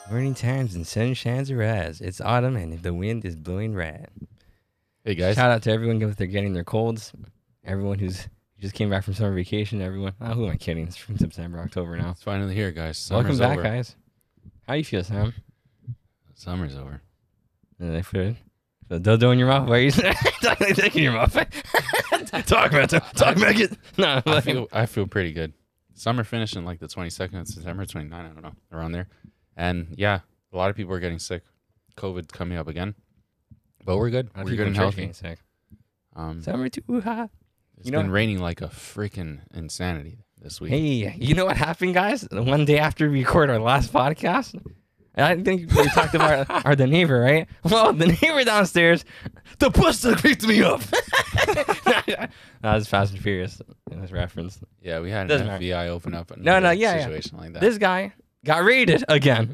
Morning times and sun shines rise. It's autumn and the wind is blowing red. Hey guys, Shout out to everyone if they're getting their colds. Everyone who's just came back from summer vacation. Everyone. Oh, who am I kidding? It's from September, October now. it's finally here, guys. Welcome Summer's back, over. guys. How you feel, Sam? Summer's over. I feel the dildo in your mouth. Why are you taking your mouth? Talk about it. Talk about it. No, I feel pretty good. Summer finished in like the 22nd of September, 29, I don't know, around there. And yeah, a lot of people are getting sick. COVID's coming up again. But we're good. We're good and healthy. Summer too hot. It's been raining like a freaking insanity this week. Hey, you know what happened, guys? One day after we recorded our last podcast, I think we talked about the neighbor, right? Well, the neighbor downstairs, the puss that picked me up. That was Fast and Furious in this reference. Yeah, we had an Doesn't matter. FBI open up a situation like that. This guy got raided again.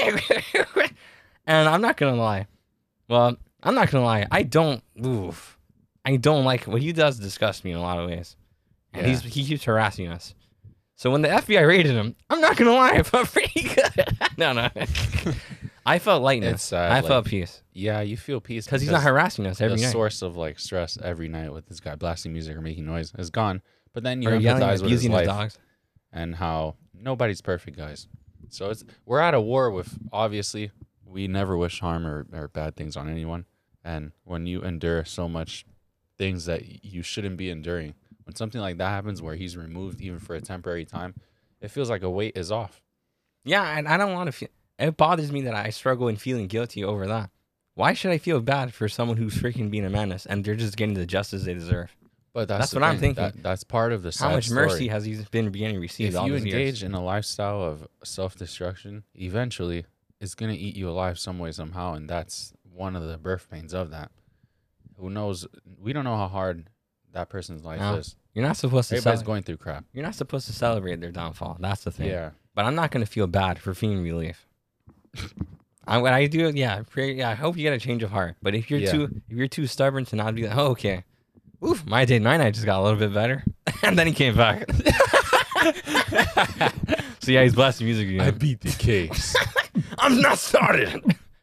And I'm not going to lie. Well, I'm not going to lie. I don't like what he does disgust me in a lot of ways. And Yeah. he keeps harassing us. So when the FBI raided him, I'm not going to lie, I felt pretty good. No. I felt lightness. I felt peace. Yeah, you feel peace Because he's not harassing us every the night. source of like stress every night with this guy blasting music or making noise is gone. But then you Or yelling, empathize with his abusing his life dogs. and how nobody's perfect, guys. So we're at a war with, obviously, we never wish harm or bad things on anyone. And when you endure so much things that you shouldn't be enduring, when something like that happens where he's removed even for a temporary time, it feels like a weight is off. Yeah, and I don't want to feel... It bothers me that I struggle in feeling guilty over that. Why should I feel bad for someone who's freaking being a menace and they're just getting the justice they deserve? But That's what I'm thinking. That's part of the sad How much story. mercy has he been beginning received If all you these engage years? in a lifestyle of self-destruction, eventually it's going to eat you alive some way, somehow. And that's one of the birth pains of that. Who knows? We don't know how hard that person's life is. You're not supposed to Everybody's going through crap. You're not supposed to celebrate their downfall. That's the thing. Yeah. But I'm not going to feel bad for feeling relief. When I do, I hope you get a change of heart. But if you're too stubborn to not be like, oh, okay, oof, my night just got a little bit better, and then he came back. So yeah, he's blasting music again. I beat the case. I'm not started.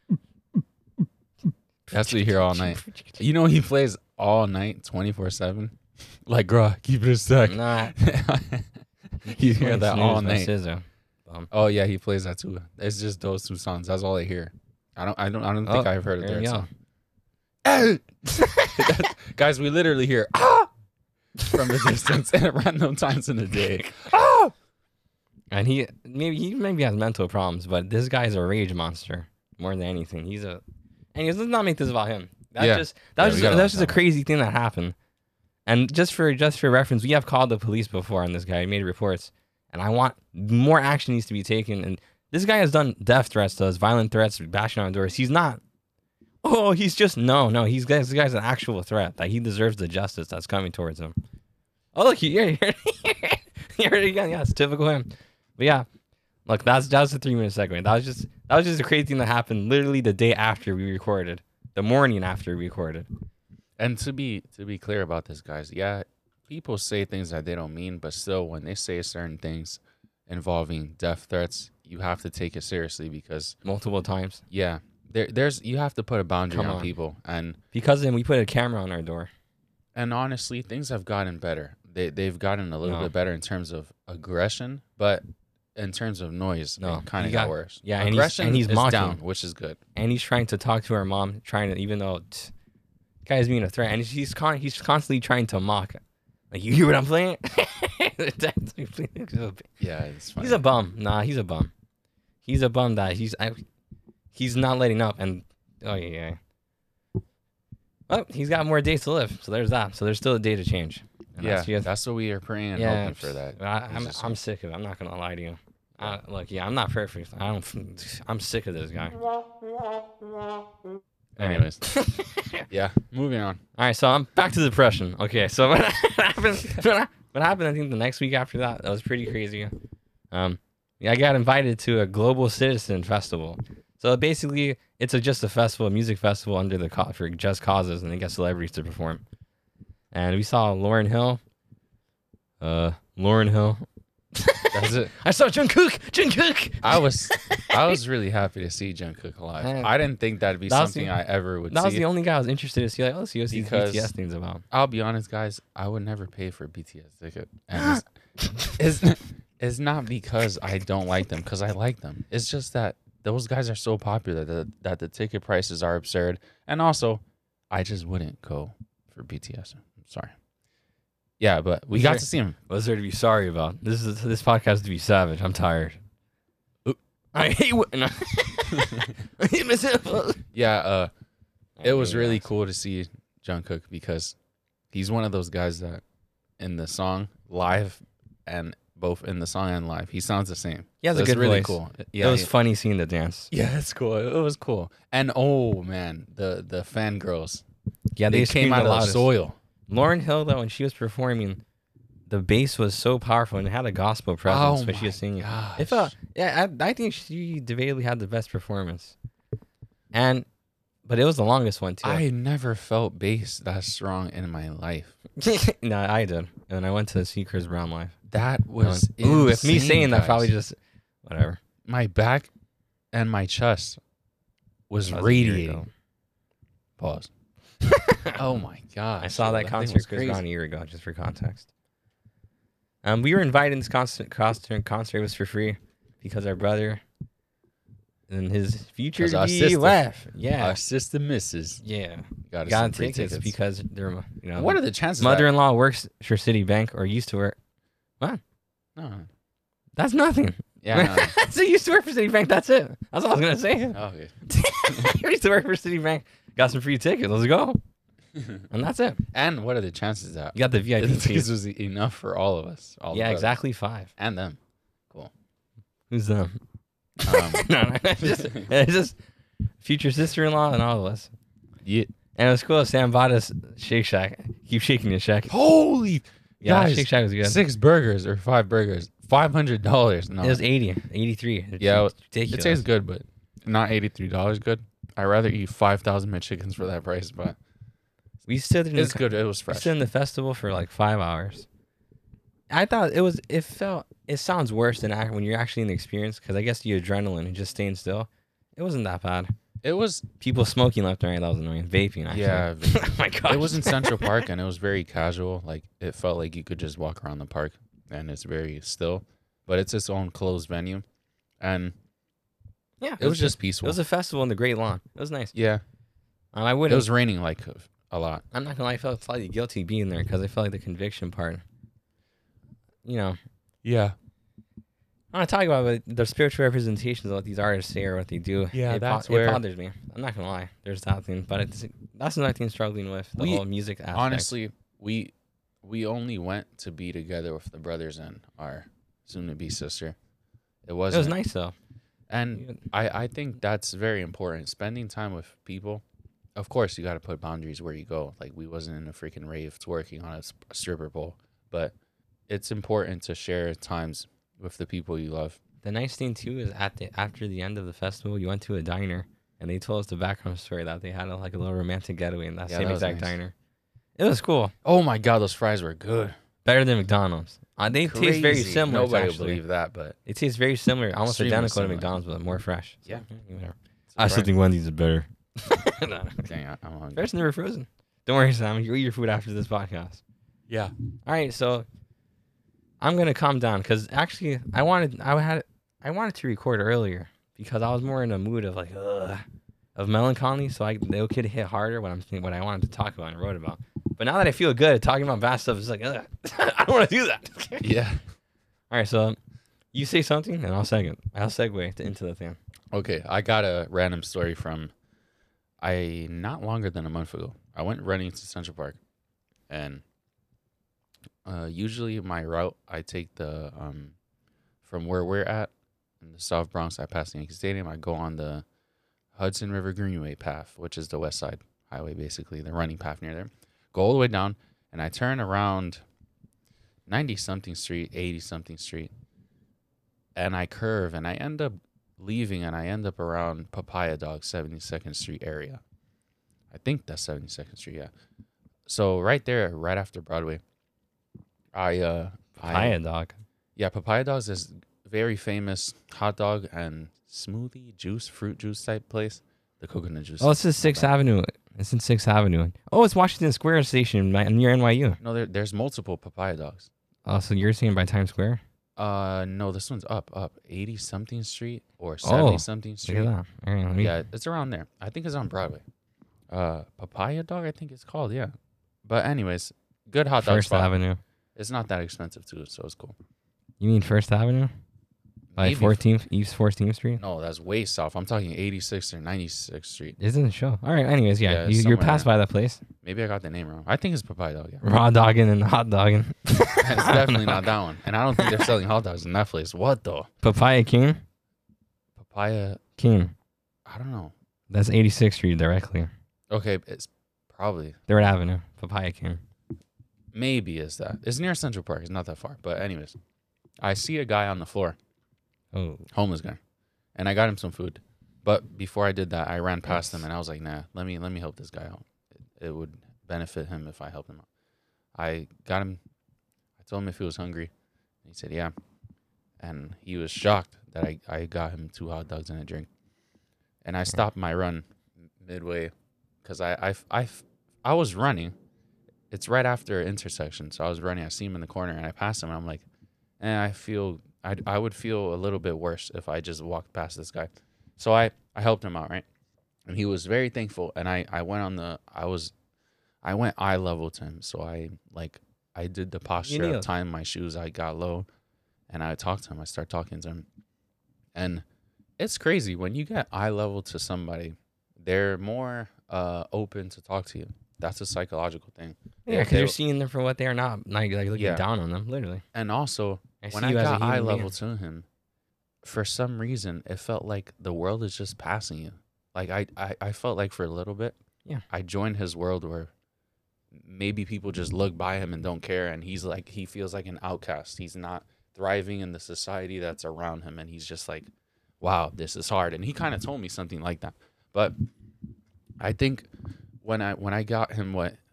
That's what you hear all night. You know he plays all night, 24/7. Like, bruh, keep it a sec. Nah, You hear that all night. SZA. Oh yeah, he plays that too. It's just those two songs. That's all I hear. I don't think I've heard of there their you song. go. Guys, we literally hear from the distance at random times in the day. And he maybe has mental problems, but this guy's a rage monster more than anything. Let's not make this about him. That's just a crazy thing that happened. And just for reference, we have called the police before on this guy. He made reports, and I want more action needs to be taken. And this guy has done death threats to us, violent threats, bashing on doors. He's not. Oh, he's just no. This guy's an actual threat that he deserves the justice that's coming towards him. Oh look, you heard it again. Yeah, it's typical him. But yeah, look, that was a 3-minute segment. That was just a crazy thing that happened literally the day after we recorded, the morning after we recorded. And to be clear about this, guys, yeah, people say things that they don't mean, but still, when they say certain things involving death threats, you have to take it seriously because Multiple times. yeah, you have to put a boundary on people, and Because then we put a camera on our door. and honestly, things have gotten better. They've gotten a little bit better in terms of aggression, but in terms of noise, it kind of got worse. Yeah, aggression and he's is mocking. down, which is good. And he's trying to talk to our mom, even though guy's being a threat, and he's constantly trying to mock. Like, you hear what I'm playing? Yeah, it's funny. He's a bum. Nah, he's a bum. He's a bum that he's not letting up. And oh yeah. Oh, he's got more days to live. So there's that. So there's still a day to change. And Yeah, that's what we are praying and hoping for that. I'm sick of it. I'm not gonna lie to you. Look, I'm not perfect. I'm sick of this guy. Anyways, yeah, moving on. All right, so I'm back to depression. Okay, so what happened? What happened? I think the next week after that was pretty crazy. I got invited to a Global Citizen Festival. So basically, it's just a festival, a music festival under the for just causes, and they get celebrities to perform. And we saw Lauryn Hill. That's it. I saw Jungkook. I was really happy to see Jungkook alive. I didn't think that'd be something I ever would see. That was the only guy I was interested to see. Like, let's see what these BTS things about. I'll be honest, guys. I would never pay for a BTS ticket. And it's not because I don't like them, because I like them. It's just that those guys are so popular that the ticket prices are absurd. And also, I just wouldn't go for BTS. I'm sorry. Yeah, but we got to see him. What's there to be sorry about? This podcast to be savage. I'm tired. I hate I hate myself. Yeah, it was really cool to see Jungkook because he's one of those guys that in the song live and both in the song and live, he sounds the same. He has a good really voice. Cool. Yeah, it was funny seeing the dance. Yeah, it's cool. It was cool. And oh man, the fangirls. Yeah, they came out of the soil. Lauryn Hill, though, when she was performing, the bass was so powerful and it had a gospel presence when she was singing. Gosh. It felt, I think she debatably had the best performance. But it was the longest one, too. I never felt bass that strong in my life. No, I did. And I went to see Chris Brown live. That was ooh, if me saying that probably just, whatever. My back and my chest was radiating. Pause. Oh my god! I saw that concert Chris Brown a year ago, just for context. We were invited in this concert. It was for free because our brother and his future left. Yeah, our sister misses. Yeah, got tickets because they're What are the chances? Mother-in-law works for Citibank or used to work. What? No, that's nothing. Yeah, no. So you used to work for Citibank. That's it. That's all I was gonna say. Okay. You used to work for Citibank. Got some free tickets. Let's go. And that's it. And what are the chances that you got the VIP tickets was enough for all of us? Yeah, exactly 5. And them. Cool. Who's them? No, it's just future sister-in-law and all of us. Yeah. And it was cool. Sam bought us Shake Shack. Keep shaking your Shack. Holy. Yeah, guys, Shake Shack was good. 6 burgers or 5 burgers. $500. No. It was 83. Yeah, ridiculous. It tastes good, but not $83 good. I'd rather eat 5,000 McChickens for that price, but we stood in it's good. It was fresh. We stood in the festival for like 5 hours. I thought it sounds worse than when you're actually in the experience, because I guess the adrenaline and just staying still, it wasn't that bad. It was people smoking left and right. That was annoying. Vaping, actually. Yeah. Oh my god. It was in Central Park and it was very casual. Like it felt like you could just walk around the park and it's very still, but it's its own closed venue, and yeah, it was just peaceful. It was a festival in the Great Lawn. It was nice. Yeah. I wouldn't. It was raining like a lot. I'm not gonna lie. I felt slightly guilty being there because I felt like the conviction part. Yeah. I want to talk about the spiritual representations of what these artists say or what they do. Yeah, it bothers me. I'm not gonna lie. There's that thing, but that's another thing struggling with the whole music aspect. Honestly, we only went to be together with the brothers and our soon-to-be sister. It was nice though. And I think that's very important. Spending time with people. Of course, you got to put boundaries where you go. Like, we wasn't in a freaking rave twerking on a stripper pole. But it's important to share times with the people you love. The nice thing, too, is after the end of the festival, you went to a diner. And they told us the background story that they had a little romantic getaway in that same exact diner. It was cool. Oh, my God. Those fries were good. Better than McDonald's. They taste very similar. Nobody will believe that, but it tastes very similar, almost identical to McDonald's, but more fresh. Yeah, I still think Wendy's is better. No. Dang, I'm hungry. Fresh never frozen. Don't worry, Sam. You eat your food after this podcast. Yeah. All right, so I'm gonna calm down because actually I wanted to record earlier because I was more in a mood of of melancholy, so they could hit harder what I wanted to talk about and wrote about. But now that I feel good talking about bad stuff, it's like, I don't want to do that. Yeah. All right, so you say something, and I'll segue into the thing. Okay, I got a random story from not longer than a month ago. I went running to Central Park, and usually my route, I take the from where we're at in the South Bronx. I pass the Yankee Stadium. I go on the Hudson River Greenway path, which is the West Side Highway, basically the running path near there. Go all the way down, and I turn around 90-something street, 80-something street, and I curve, and I end up leaving, and I end up around Papaya Dog, 72nd Street area. I think that's 72nd Street, yeah. So right there, right after Broadway, Papaya Dog. Yeah, Papaya Dogs is very famous hot dog and smoothie juice, fruit juice type place. The coconut juice. Oh, it's in 6th Avenue. It's in 6th Avenue. Oh, it's Washington Square Station near NYU. No, there's multiple Papaya Dogs. Oh, so you're seeing by Times Square? No, this one's up 80 something street or 70 something street. Look at that. All right, Yeah, it's around there. I think it's on Broadway. Papaya Dog, I think it's called. Yeah, but anyways, good hot dog First spot. Avenue. It's not that expensive too, so it's cool. You mean First Avenue? By 14th, East 14th Street? No, that's way south. I'm talking 86th or 96th Street. Isn't it show? All right, anyways, Yeah, you're passed by that place. Maybe I got the name wrong. I think it's Papaya Dog. Yeah. Raw dogging and hot dogging. It's definitely not that one. And I don't think they're selling hot dogs in that place. What though? Papaya King? Papaya King. I don't know. That's 86th Street directly. Okay, it's probably 3rd Avenue. Papaya King. maybe is that. It's near Central Park. It's not that far. But anyways, I see a guy on the floor. Oh. Homeless guy. And I got him some food. But before I did that, I ran past him and I was like, nah, let me help this guy out. It would benefit him if I helped him out. I got him. I told him if he was hungry. He said, yeah. And he was shocked that I got him 2 hot dogs and a drink. And I stopped my run midway because I was running. It's right after an intersection. So I was running. I see him in the corner and I passed him. And I'm like, I would feel a little bit worse if I just walked past this guy. So I helped him out, right? And he was very thankful. And I went eye level to him. So I did the posture of tying my shoes. I got low and I talked to him. I started talking to him. And it's crazy. When you get eye level to somebody, they're more open to talk to you. That's a psychological thing. Yeah, because you're seeing them for what they are, not like looking down on them, literally. And also, when I got eye level to him, for some reason, it felt like the world is just passing you. Like I felt like for a little bit, I joined his world where maybe people just look by him and don't care, and he feels like an outcast. He's not thriving in the society that's around him, and he's just like, wow, this is hard. And he kind of told me something like that. But I think when I got him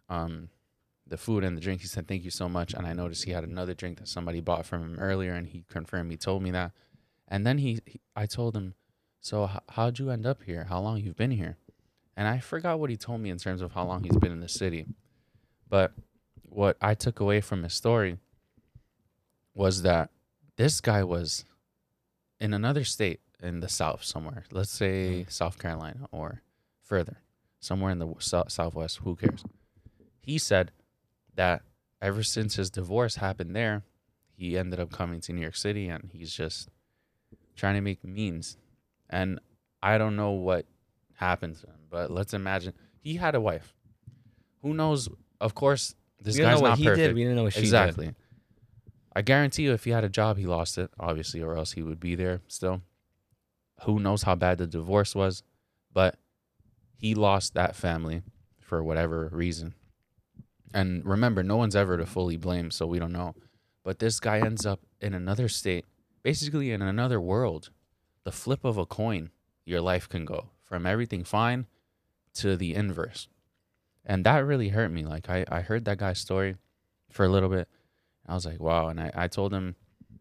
the food and the drink, he said, thank you so much. And I noticed he had another drink that somebody bought from him earlier, and he confirmed, he told me that. And then I told him, so how'd you end up here? How long you've been here? And I forgot what he told me in terms of how long he's been in the city. But what I took away from his story was that this guy was in another state in the South somewhere. Let's say South Carolina or further, somewhere in the Southwest. Who cares? He said that ever since his divorce happened there, he ended up coming to New York City, and he's just trying to make means. And I don't know what happened to him, but let's imagine he had a wife. Who knows? Of course, this guy's not perfect. We didn't know what she did. Exactly. I guarantee you, if he had a job, he lost it, obviously, or else he would be there still. Who knows how bad the divorce was, but he lost that family for whatever reason. And remember, no one's ever to fully blame, so we don't know. But this guy ends up in another state, basically in another world. The flip of a coin, your life can go from everything fine to the inverse. And that really hurt me. Like, I heard that guy's story for a little bit. I was like, wow. And I told him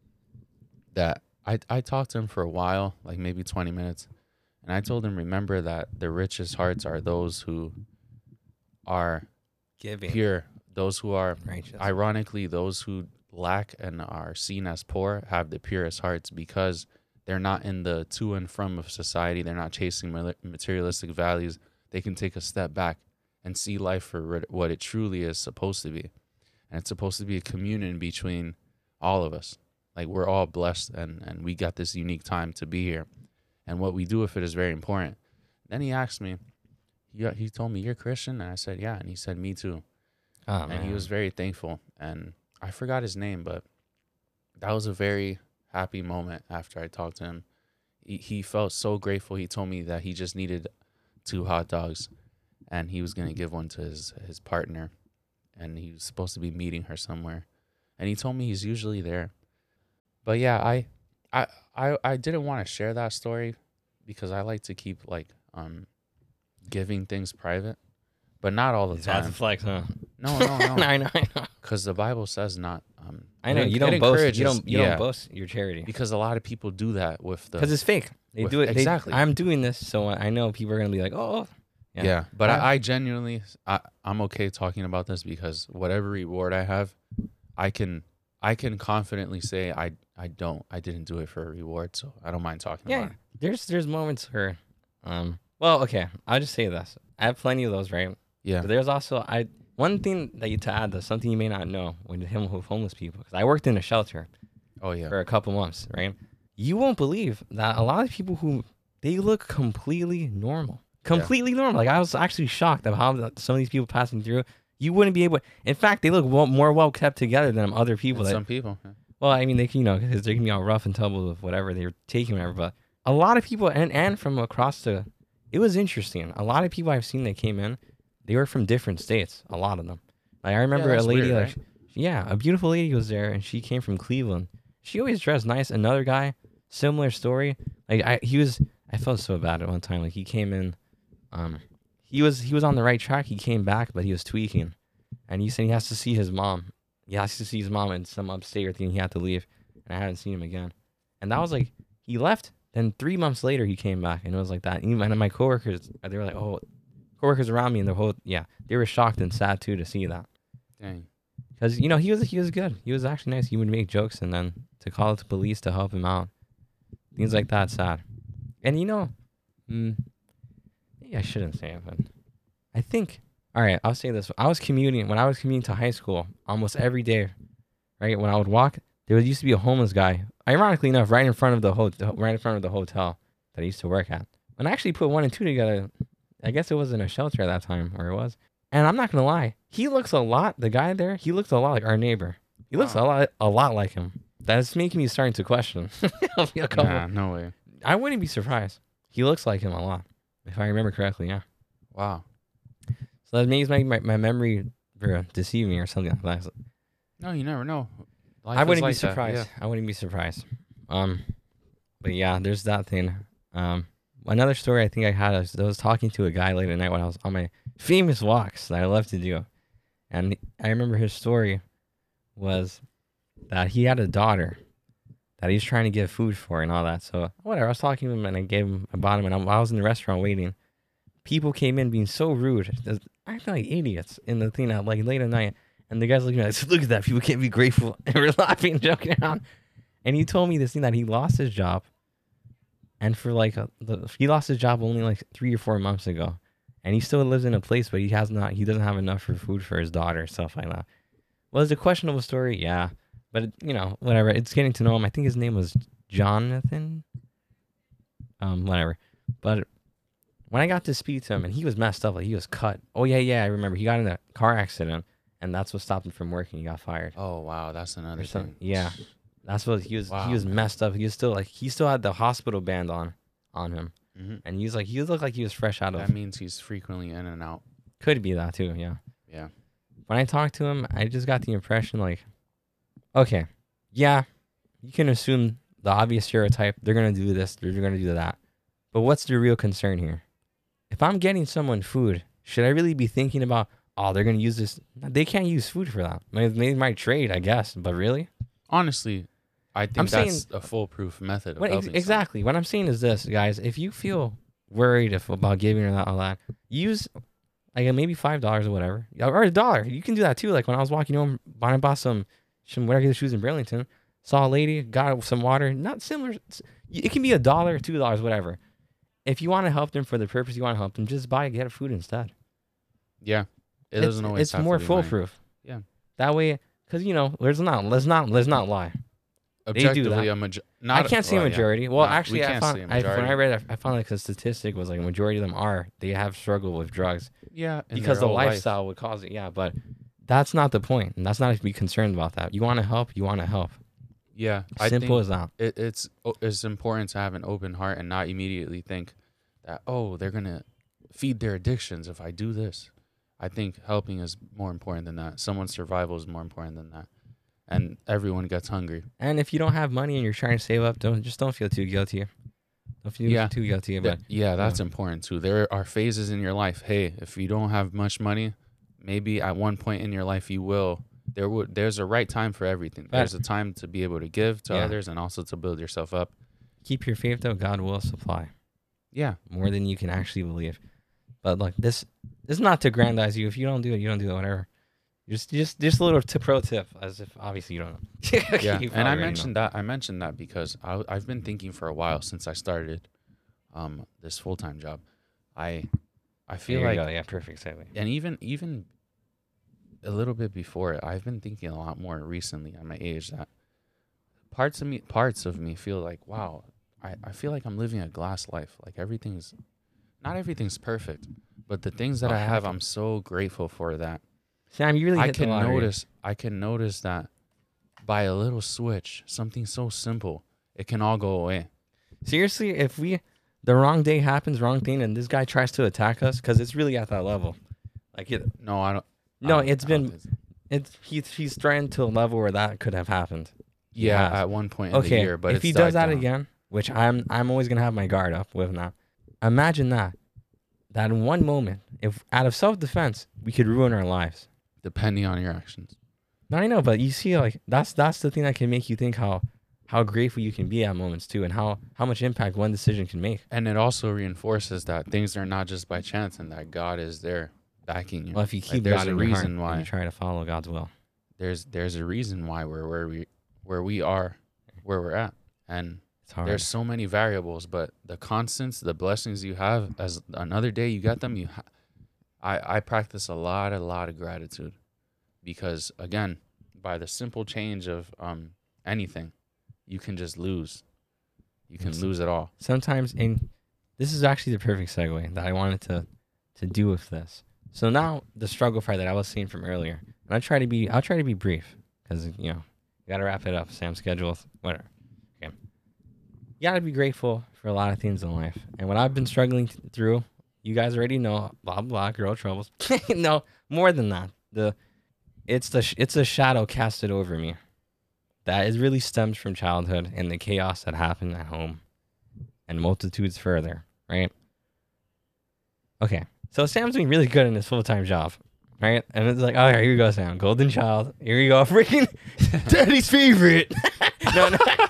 that I talked to him for a while, like maybe 20 minutes. And I told him, remember that the richest hearts are those who are pure, those who are righteous. Ironically, those who lack and are seen as poor have the purest hearts, because they're not in the to and from of society. They're not chasing materialistic values. They can take a step back and see life for what it truly is supposed to be. And it's supposed to be a communion between all of us. Like, we're all blessed, and we got this unique time to be here. And what we do with it is very important. Then he asked me, he told me, you're Christian? And I said, yeah. And he said, me too. Oh, and man. he was very thankful. And I forgot his name, but that was a very happy moment after I talked to him. He felt so grateful. He told me that he just needed 2 hot dogs, and he was going to give one to his partner. And he was supposed to be meeting her somewhere. And he told me he's usually there. But yeah, I didn't want to share that story because I like to keep giving things private, but not all the time. That's a flex, huh? No. I know. Because the Bible says not. I know you don't boast. You don't boast your charity because a lot of people do that with the because it's fake. They do it exactly. I'm doing this, so I know people are gonna be like, oh. Yeah, but I genuinely, I'm okay talking about this because whatever reward I have, I can confidently say I didn't do it for a reward, so I don't mind talking about it. There's moments where, well, okay, I'll just say this. I have plenty of those, right? Yeah. But there's also one thing to add, though, something you may not know when you're dealing with homeless people, because I worked in a shelter. Oh yeah. For a couple months, right? You won't believe that a lot of people they look completely normal. Completely normal. Like, I was actually shocked at how some of these people passing through, you wouldn't be able. In fact, they look more well kept together than other people. Some people. Yeah. Well, I mean, they can, because they can be all rough and tumble with whatever they're taking, whatever. But a lot of people, and from across it was interesting. A lot of people I've seen that came in, they were from different states. A lot of them. Like, I remember a lady, weird, right? A beautiful lady was there, and she came from Cleveland. She always dressed nice. Another guy, similar story. Like, I felt so bad at one time. Like, he came in. He was on the right track. He came back, but he was tweaking, and he said he has to see his mom. He has to see his mom in some upstate thing. He had to leave, and I haven't seen him again. And that was like he left. Then 3 months later, he came back, and it was like that. And my coworkers, they were like, "Oh," coworkers around me, and they were shocked and sad too to see that. Dang. Because he was good. He was actually nice. He would make jokes, and then to call the police to help him out, things like that, sad. And I shouldn't say it, but I think. All right, I'll say this: when I was commuting to high school, almost every day, right? When I would walk, there used to be a homeless guy. Ironically enough, right in front of the hotel that I used to work at. And I actually put 1 and 2 together. I guess it wasn't a shelter at that time, or it was. And I'm not gonna lie, he looks a lot. The guy there, he looks a lot like our neighbor. He looks a lot like him. That's making me starting to question. Nah, no way. I wouldn't be surprised. He looks like him a lot, if I remember correctly. Yeah. Wow. So that makes my memory deceive me or something like that. No, you never know. I wouldn't be surprised. I wouldn't be surprised. But yeah, there's that thing. Another story I think I had is I was talking to a guy late at night when I was on my famous walks that I love to do, and I remember his story was that he had a daughter that he's trying to get food for and all that. So whatever, I was talking to him and I bought him, and I was in the restaurant waiting. People came in being so rude, acting like idiots in the thing at like late at night. And the guy's looking at me, I said, look at that, people can't be grateful. And we're laughing and joking around. And he told me this thing that he lost his job. And for he lost his job only like 3 or 4 months ago. And he still lives in a place, but he doesn't have enough for food for his daughter, stuff like that. Well, it's a questionable story, yeah. But, whatever. It's getting to know him. I think his name was Jonathan. Whatever. But when I got to speak to him, and he was messed up, like he was cut. Oh, yeah, I remember. He got in a car accident, and that's what stopped him from working. He got fired. Oh, wow. That's another thing. Yeah. That's what he was. Wow, he was messed up. He was still he still had the hospital band on him. Mm-hmm. And he looked like he was fresh out of. That means he's frequently in and out. Could be that too, yeah. Yeah. When I talked to him, I just got the impression okay, yeah, you can assume the obvious stereotype. They're going to do this, they're going to do that. But what's the real concern here? If I'm getting someone food, should I really be thinking about, they're going to use this? They can't use food for that. They might trade, I guess, but really? Honestly, I think that's a foolproof method of helping exactly. someone. What I'm saying is this, guys. If you feel worried about giving or all that, use maybe $5 or whatever, or $1. You can do that too. Like when I was walking home, I bought some regular shoes in Burlington, saw a lady, got some water. Not similar. It can be $1 or $2, whatever. If you want to help them for the purpose you want to help them, just get a food instead. Yeah, it doesn't always. It's more foolproof. Yeah, that way, because let's not lie. Objectively, I can't see a majority. Yeah. Well, actually, when I read it, I found like a statistic was like a majority of them they have struggled with drugs. Yeah, because the lifestyle would cause it. Yeah, but that's not the point, and that's not to be concerned about that. You want to help, you want to help. Yeah, simple as that. It's important to have an open heart and not immediately think that they're gonna feed their addictions if I do this. I think helping is more important than that. Someone's survival is more important than that. And everyone gets hungry. And if you don't have money and you're trying to save up, don't feel too guilty. Don't feel too guilty about it. Yeah, that's important too. There are phases in your life. Hey, if you don't have much money, maybe at one point in your life you will there's a right time for everything. There's a time to be able to give to others and also to build yourself up. Keep your faith though, God will supply. Yeah. More than you can actually believe. But like this is not to grandize you. If you don't do it, you don't do it, whatever. Just a little pro tip, as if obviously you don't know. Yeah, and I mentioned that because I've been thinking for a while since I started this full-time job. I feel like yeah, perfect segue. And even a little bit before it, I've been thinking a lot more recently at my age that parts of me feel like, wow, I feel like I'm living a glass life. Like not everything's perfect, but the things that I have, I'm so grateful for that. Sam, you really hit the lottery. I can notice that by a little switch, something so simple, it can all go away. Seriously, if the wrong day happens, wrong thing, and this guy tries to attack us, because it's really at that level. Like no, I don't. No, he's threatened to a level where that could have happened. Yeah, at one point in the year, but if he does that again, which I'm always gonna have my guard up with now. Imagine that in one moment, if out of self-defense, we could ruin our lives. Depending on your actions. No, I know, but you see, like that's the thing that can make you think how grateful you can be at moments too, and how much impact one decision can make. And it also reinforces that things are not just by chance, and that God is there backing you. Well, if you keep God in your heart and you try to follow God's will, there's a reason why we're where we are, where we're at, and it's hard. There's so many variables, but the constants, the blessings you have, as another day you get them, I practice a lot of gratitude, because again, by the simple change of anything, you can just lose. You can lose it all. Sometimes, and this is actually the perfect segue that I wanted to do with this. So now the struggle part that I was seeing from earlier, and I'll try to be brief, because you gotta wrap it up. Sam's schedule, whatever. Okay. You gotta be grateful for a lot of things in life, and what I've been struggling through. You guys already know, blah, blah, girl troubles. No, more than that. It's a shadow casted over me. That is really stems from childhood and the chaos that happened at home and multitudes further, right? Okay, so Sam's doing really good in his full-time job, right? And it's like, oh, here you go, Sam. Golden child. Here you go. Freaking daddy's favorite. No.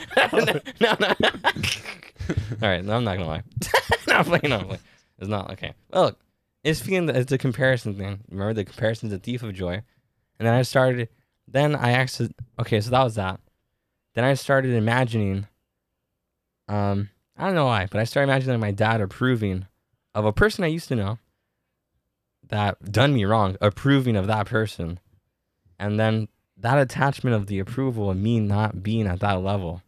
All right, no, I'm not going to lie. No, I'm playing. It's not okay. Well, look, it's a comparison thing. Remember, the comparison's a thief of joy. And then I actually, okay, so that was that. Then I started imagining, I don't know why, but I started imagining my dad approving of a person I used to know that done me wrong, approving of that person. And then that attachment of the approval of me not being at that level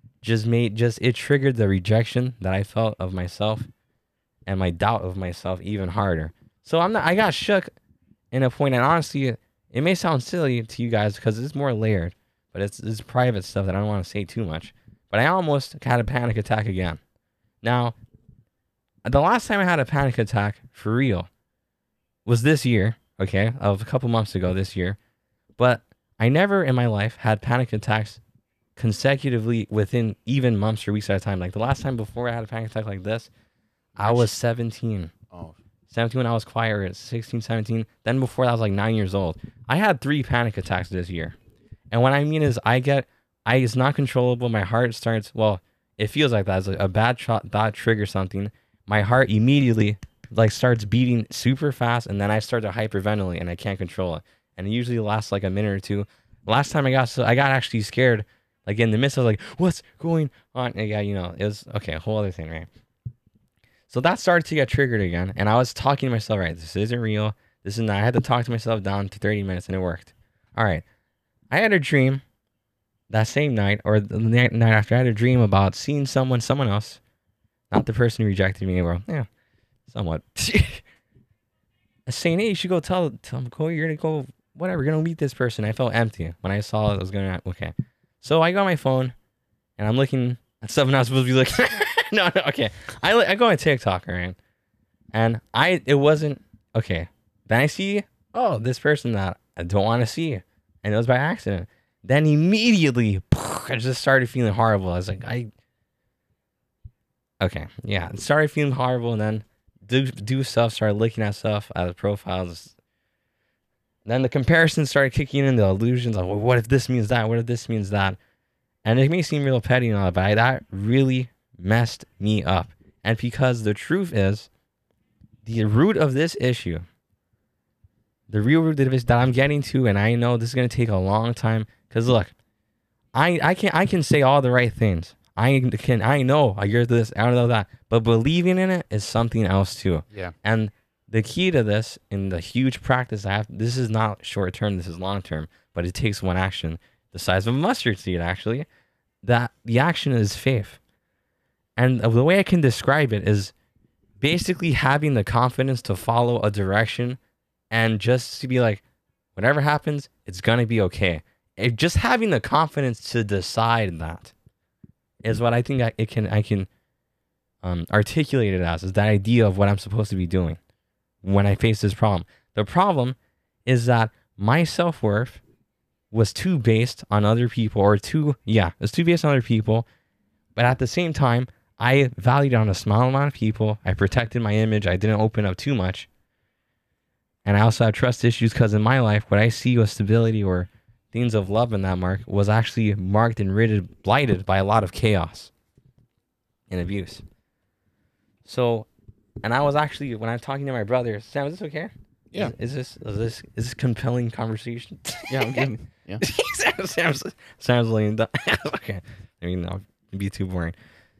it triggered the rejection that I felt of myself and my doubt of myself even harder. So I got shook in a point, and honestly, it may sound silly to you guys because it's more layered, but it's private stuff that I don't want to say too much. But I almost had a panic attack again. Now, the last time I had a panic attack for real was this year, okay, of a couple months ago this year. But I never in my life had panic attacks consecutively within even months or weeks at a time. Like the last time before I had a panic attack like this, I was 17. Oh. 17 when I was quiet, 16, 17. Then before that, I was like 9 years old. I had 3 panic attacks this year. And what I mean is it's not controllable. My heart starts, well, it feels like that. It's like a bad thought triggers something. My heart immediately like starts beating super fast, and then I start to hyperventilate, and I can't control it. And it usually lasts like a minute or two. Last time I got actually scared, like in the midst of like, what's going on? And yeah, it was, okay, a whole other thing, right? So that started to get triggered again, and I was talking to myself, right, this isn't real. This is not, I had to talk to myself down to 30 minutes, and it worked. All right. I had a dream that same night, or the night after, I had a dream about seeing someone else, not the person who rejected me, or, yeah, somewhat. Saying, hey, you should go tell them, you're going to go, whatever, you're going to meet this person. I felt empty when I saw it was going to, okay. So I got my phone, and I'm looking at stuff I'm not supposed to be looking at. No, okay. I go on TikTok, right? And it wasn't, okay. Then I see, oh, this person that I don't want to see. And it was by accident. Then immediately, I just started feeling horrible. I was like, okay, yeah. Started feeling horrible, and then do stuff, started looking at stuff, at the profiles. then the comparisons started kicking in, the illusions of, well, what if this means that? What if this means that? And it may seem real petty and all that, but that really messed me up. And because the truth is, the root of this issue, the real root of this that I'm getting to, and I know this is going to take a long time, because look, I can say all the right things. I know you're this, I don't know that, but believing in it is something else too. Yeah. And the key to this, in the huge practice I have, this is not short term, this is long term, but it takes one action, the size of a mustard seed actually, that the action is faith. And the way I can describe it is basically having the confidence to follow a direction and just to be like, whatever happens, it's going to be okay. Just having the confidence to decide that is what I think I can articulate it as, is that idea of what I'm supposed to be doing when I face this problem. The problem is that my self-worth was too based on other people, or it's too based on other people, but at the same time, I valued on a small amount of people. I protected my image. I didn't open up too much. And I also have trust issues because in my life, what I see with stability or things of love in that mark was actually marked and blighted by a lot of chaos and abuse. So, and I was actually, when I'm talking to my brother, Sam, is this okay? Yeah. Is this compelling conversation? Yeah, I'm getting. Yeah. Sam's laying down. Okay. I mean, no, it'd be too boring.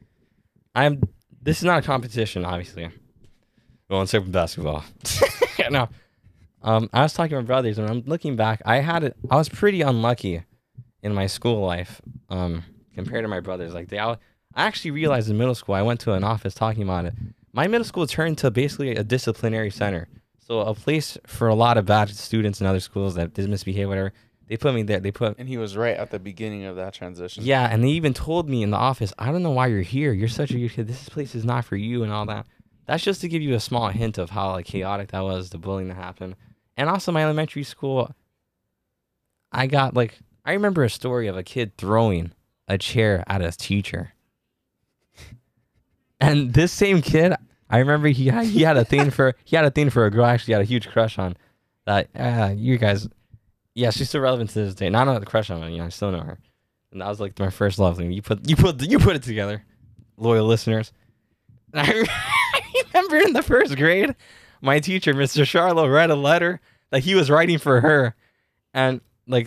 This is not a competition, obviously. Well, except for basketball. No. I was talking to my brothers, and I'm looking back. I was pretty unlucky in my school life, compared to my brothers. Like I actually realized in middle school, I went to an office talking about it. My middle school turned to basically a disciplinary center. So a place for a lot of bad students in other schools that did misbehave, whatever. They put me there. And he was right at the beginning of that transition. Yeah, and they even told me in the office, I don't know why you're here. You're such a good kid. This place is not for you and all that. That's just to give you a small hint of how like chaotic that was, the bullying that happened. And also my elementary school, I remember a story of a kid throwing a chair at a teacher. And this same kid, I remember he had a thing for a girl I actually had a huge crush on. That you guys, yeah, she's still relevant to this day. Not a crush on her, I still know her. And that was like my first love thing. You put it together, loyal listeners. And I remember in the first grade, my teacher, Mr. Charlo, read a letter that he was writing for her, and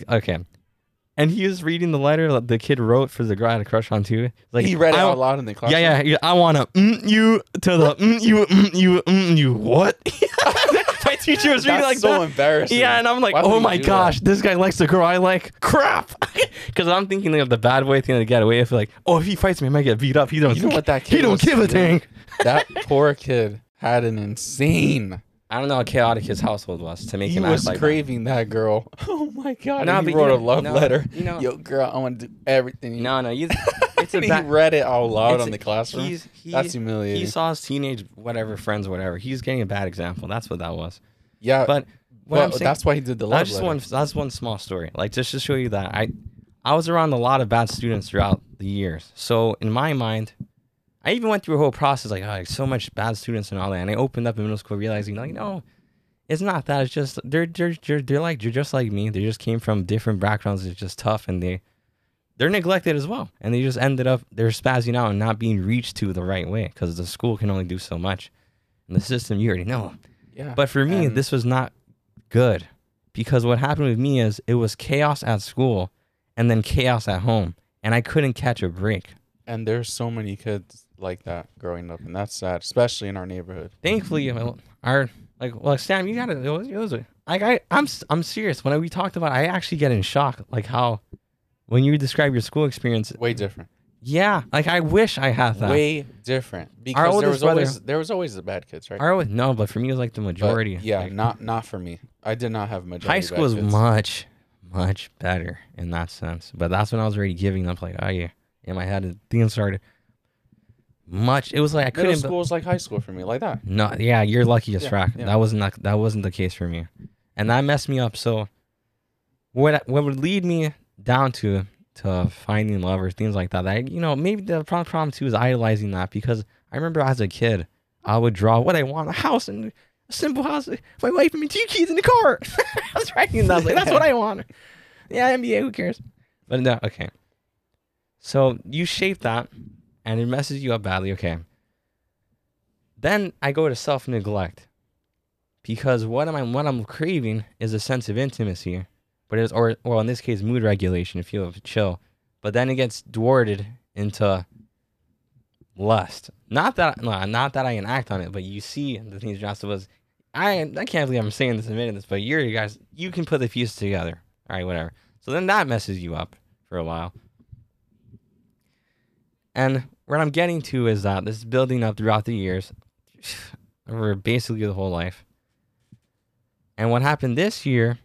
and he was reading the letter that the kid wrote for the girl I had a crush on too. Like he read it out loud in the class. Yeah. I wanna you to the you what? My teacher was reading like so that. Embarrassing. Yeah, and I'm like, oh my gosh, this guy likes the girl I like. Crap. Because I'm thinking of the bad boy thing to get away. I feel like, oh, if he fights me, I might get beat up. He don't give a dang. That poor kid had an insane. I don't know how chaotic his household was to make him act like craving that girl. Oh my god! No, he wrote a love letter. Yo, girl, I want to do everything. It's he read it out loud in the classroom. That's humiliating. He saw his teenage friends, whatever. He's getting a bad example. That's what that was. Yeah, but I'm saying, that's why he did the love letter. That's one small story. Like just to show you that I was around a lot of bad students throughout the years. So in my mind, I even went through a whole process like so much bad students and all that. And I opened up in middle school realizing like, no, it's not that. It's just they're just like me. They just came from different backgrounds. It's just tough, and they're neglected as well. And they just ended up they're spazzing out and not being reached to the right way because the school can only do so much. And the system, you already know. Yeah. But for me, this was not good because what happened with me is it was chaos at school and then chaos at home, and I couldn't catch a break. And there's so many kids like that growing up, and that's sad, especially in our neighborhood. Thankfully, Sam, you gotta. I'm serious. When we talked about it, I actually get in shock, like how when you describe your school experience, way different. Yeah, like I wish I had that. Way different because there was always the bad kids, right? No, but for me it was like the majority. But, yeah, not for me. I did not have majority. High school was much better in that sense, but that's when I was already giving up. Like, oh yeah, in my head, things started. It was like I couldn't. Middle school was like high school for me, like that. No, yeah, you're lucky as frack. Yeah. That wasn't the case for me, and that messed me up. So, what would lead me down to finding love or things like that? Maybe the problem too is idolizing that, because I remember as a kid I would draw what I want, a house and a simple house. My wife and me, 2 keys in the car. I was writing that. I was like, that's what I want. Yeah, NBA, who cares? But no, okay. So you shape that, and it messes you up badly. Okay. Then I go to self-neglect, because what I'm craving is a sense of intimacy, but it's or in this case mood regulation, to feel chill. But then it gets thwarted into lust. Not that I enact on it, but you see the things Johnson was. I can't believe I'm saying this, admitting this, but you guys, you can put the pieces together. All right, whatever. So then that messes you up for a while. And what I'm getting to is that this is building up throughout the years, over basically the whole life. And what happened this year,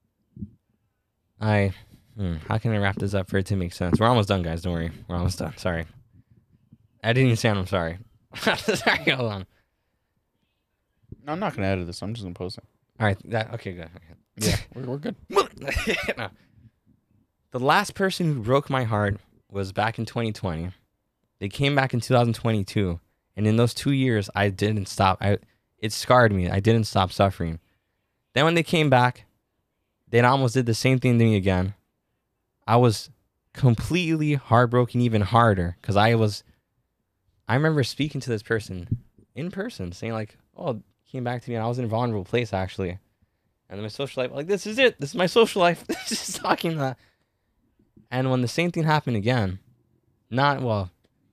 how can I wrap this up for it to make sense? We're almost done, guys. Don't worry. We're almost done. Sorry. I didn't even sound I'm sorry. Sorry, hold on. No, I'm not going to edit this. I'm just going to post it. All right. Okay, good. Okay. Yeah, we're good. No. The last person who broke my heart was back in 2020. They came back in 2022. And in those 2 years, I didn't stop. It scarred me. I didn't stop suffering. Then when they came back, they almost did the same thing to me again. I was completely heartbroken, even harder, because I remember speaking to this person in person, saying like, oh, came back to me, and I was in a vulnerable place, actually. And then my social life, like, this is it. This is my social life. Just talking that. And when the same thing happened again, can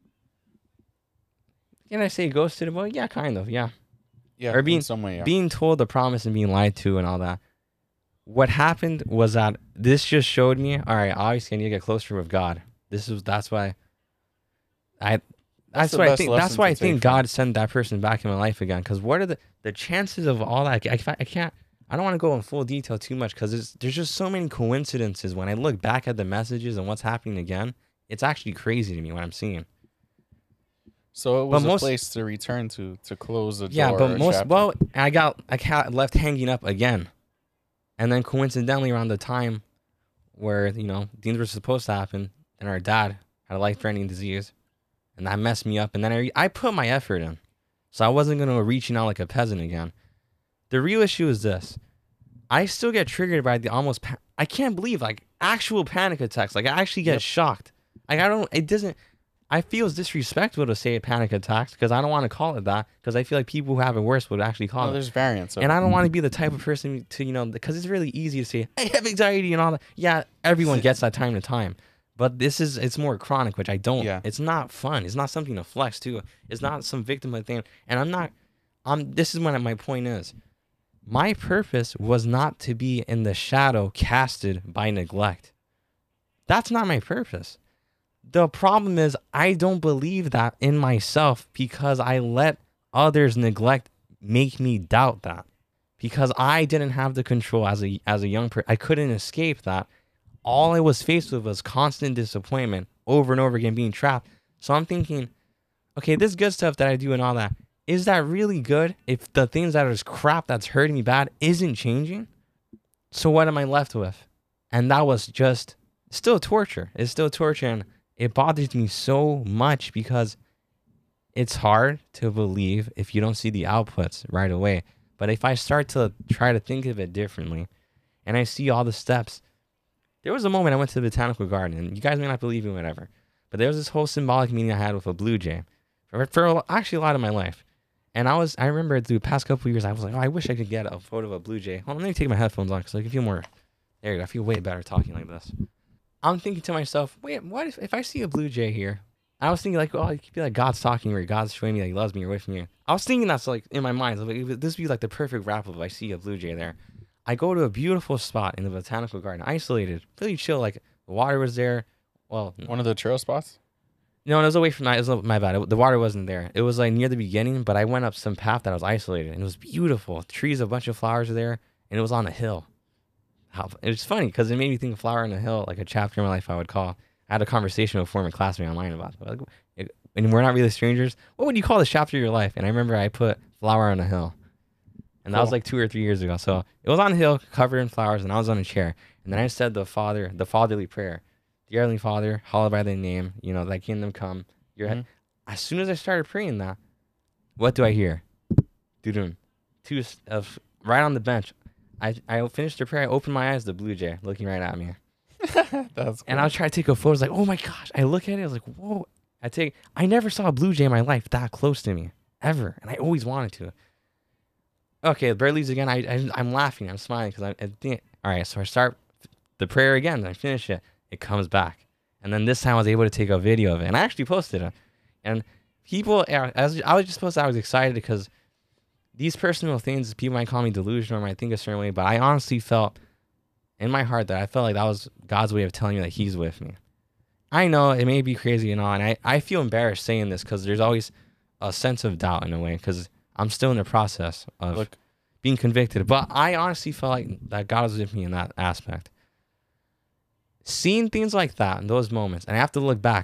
I say ghosted? Well, yeah, kind of, yeah. Yeah, or being, in some way, yeah. being told the promise and being lied to and all that. What happened was that this just showed me, all right, obviously I need to get closer with God. That's why I think God sent that person back in my life again. Because what are the chances of all that? I don't want to go in full detail too much, because there's just so many coincidences. When I look back at the messages and what's happening again, it's actually crazy to me what I'm seeing. So it was a place to return to close the door. Yeah, but I got left hanging up again. And then coincidentally, around the time where, things were supposed to happen, and our dad had a life-threatening disease, and that messed me up. And then I put my effort in, so I wasn't going to reaching out like a peasant again. The real issue is this. I still get triggered by the I can't believe, like, actual panic attacks. Like, I actually get shocked. Like, I feel it's disrespectful to say panic attacks, because I don't want to call it that, because I feel like people who have it worse would actually call it. There's variants. And I don't want to be the type of person to, because it's really easy to say, I have anxiety and all that. Yeah, everyone gets that time to time. But it's more chronic, which I don't. Yeah. It's not fun. It's not something to flex to. It's not some victimhood thing. And this is what my point is. My purpose was not to be in the shadow casted by neglect. That's not my purpose. The problem is I don't believe that in myself, because I let others' neglect make me doubt that, because I didn't have the control as a young person. I couldn't escape that. All I was faced with was constant disappointment over and over again, being trapped. So I'm thinking, okay, this good stuff that I do and all that, is that really good if the things that are crap that's hurting me bad isn't changing? So what am I left with? And that was just still torture. It's still torture, and it bothers me so much, because it's hard to believe if you don't see the outputs right away. But if I start to try to think of it differently, and I see all the steps, there was a moment I went to the botanical garden, and you guys may not believe me, whatever, but there was this whole symbolic meeting I had with a blue jay for actually a lot of my life. And I remember through the past couple of years, I was like, oh, I wish I could get a photo of a blue jay. Hold on, let me take my headphones on, because I can feel more, there you go, I feel way better talking like this. I'm thinking to myself, wait, what if I see a blue jay here? I was thinking like, oh, it could be like God's talking, or God's showing me that he loves me or with me. I was thinking that's like in my mind, so like, this would be like the perfect wrap up if I see a blue jay there. I go to a beautiful spot in the botanical garden, isolated, really chill. Like the water was there. Well, one of the trail spots? No, it was away from that. It was my bad. The water wasn't there. It was like near the beginning, but I went up some path that was isolated, and it was beautiful. Trees, a bunch of flowers were there, and it was on a hill. It was funny because it made me think of Flower on a Hill, like a chapter in my life I would call. I had a conversation with a former classmate online about it. Like, and we're not really strangers. What would you call this chapter of your life? And I remember I put Flower on a Hill. And that was like 2 or 3 years ago. So it was on a hill covered in flowers, and I was on a chair. And then I said the fatherly prayer. Dear Heavenly Father, hallowed by thy name, thy kingdom come. As soon as I started praying that, what do I hear? Doo-doom, right on the bench. I finished the prayer. I opened my eyes. The Blue Jay looking right at me. That's cool. And I was trying to take a photo. I was like, oh my gosh. I look at it. I was like, whoa. I never saw a Blue Jay in my life that close to me ever, and I always wanted to. Okay, the bird leaves again. I'm laughing. I'm smiling because I think. All right, so I start the prayer again. And I finish it. It comes back, and then this time I was able to take a video of it, and I actually posted it. And people, I was just supposed to. I was excited because these personal things, people might call me delusional or might think a certain way, but I honestly felt in my heart that I felt like that was God's way of telling me that He's with me. I know it may be crazy and all, and I feel embarrassed saying this because there's always a sense of doubt in a way because I'm still in the process of being convicted. But I honestly felt like that God was with me in that aspect. Seeing things like that in those moments, and I have to look back,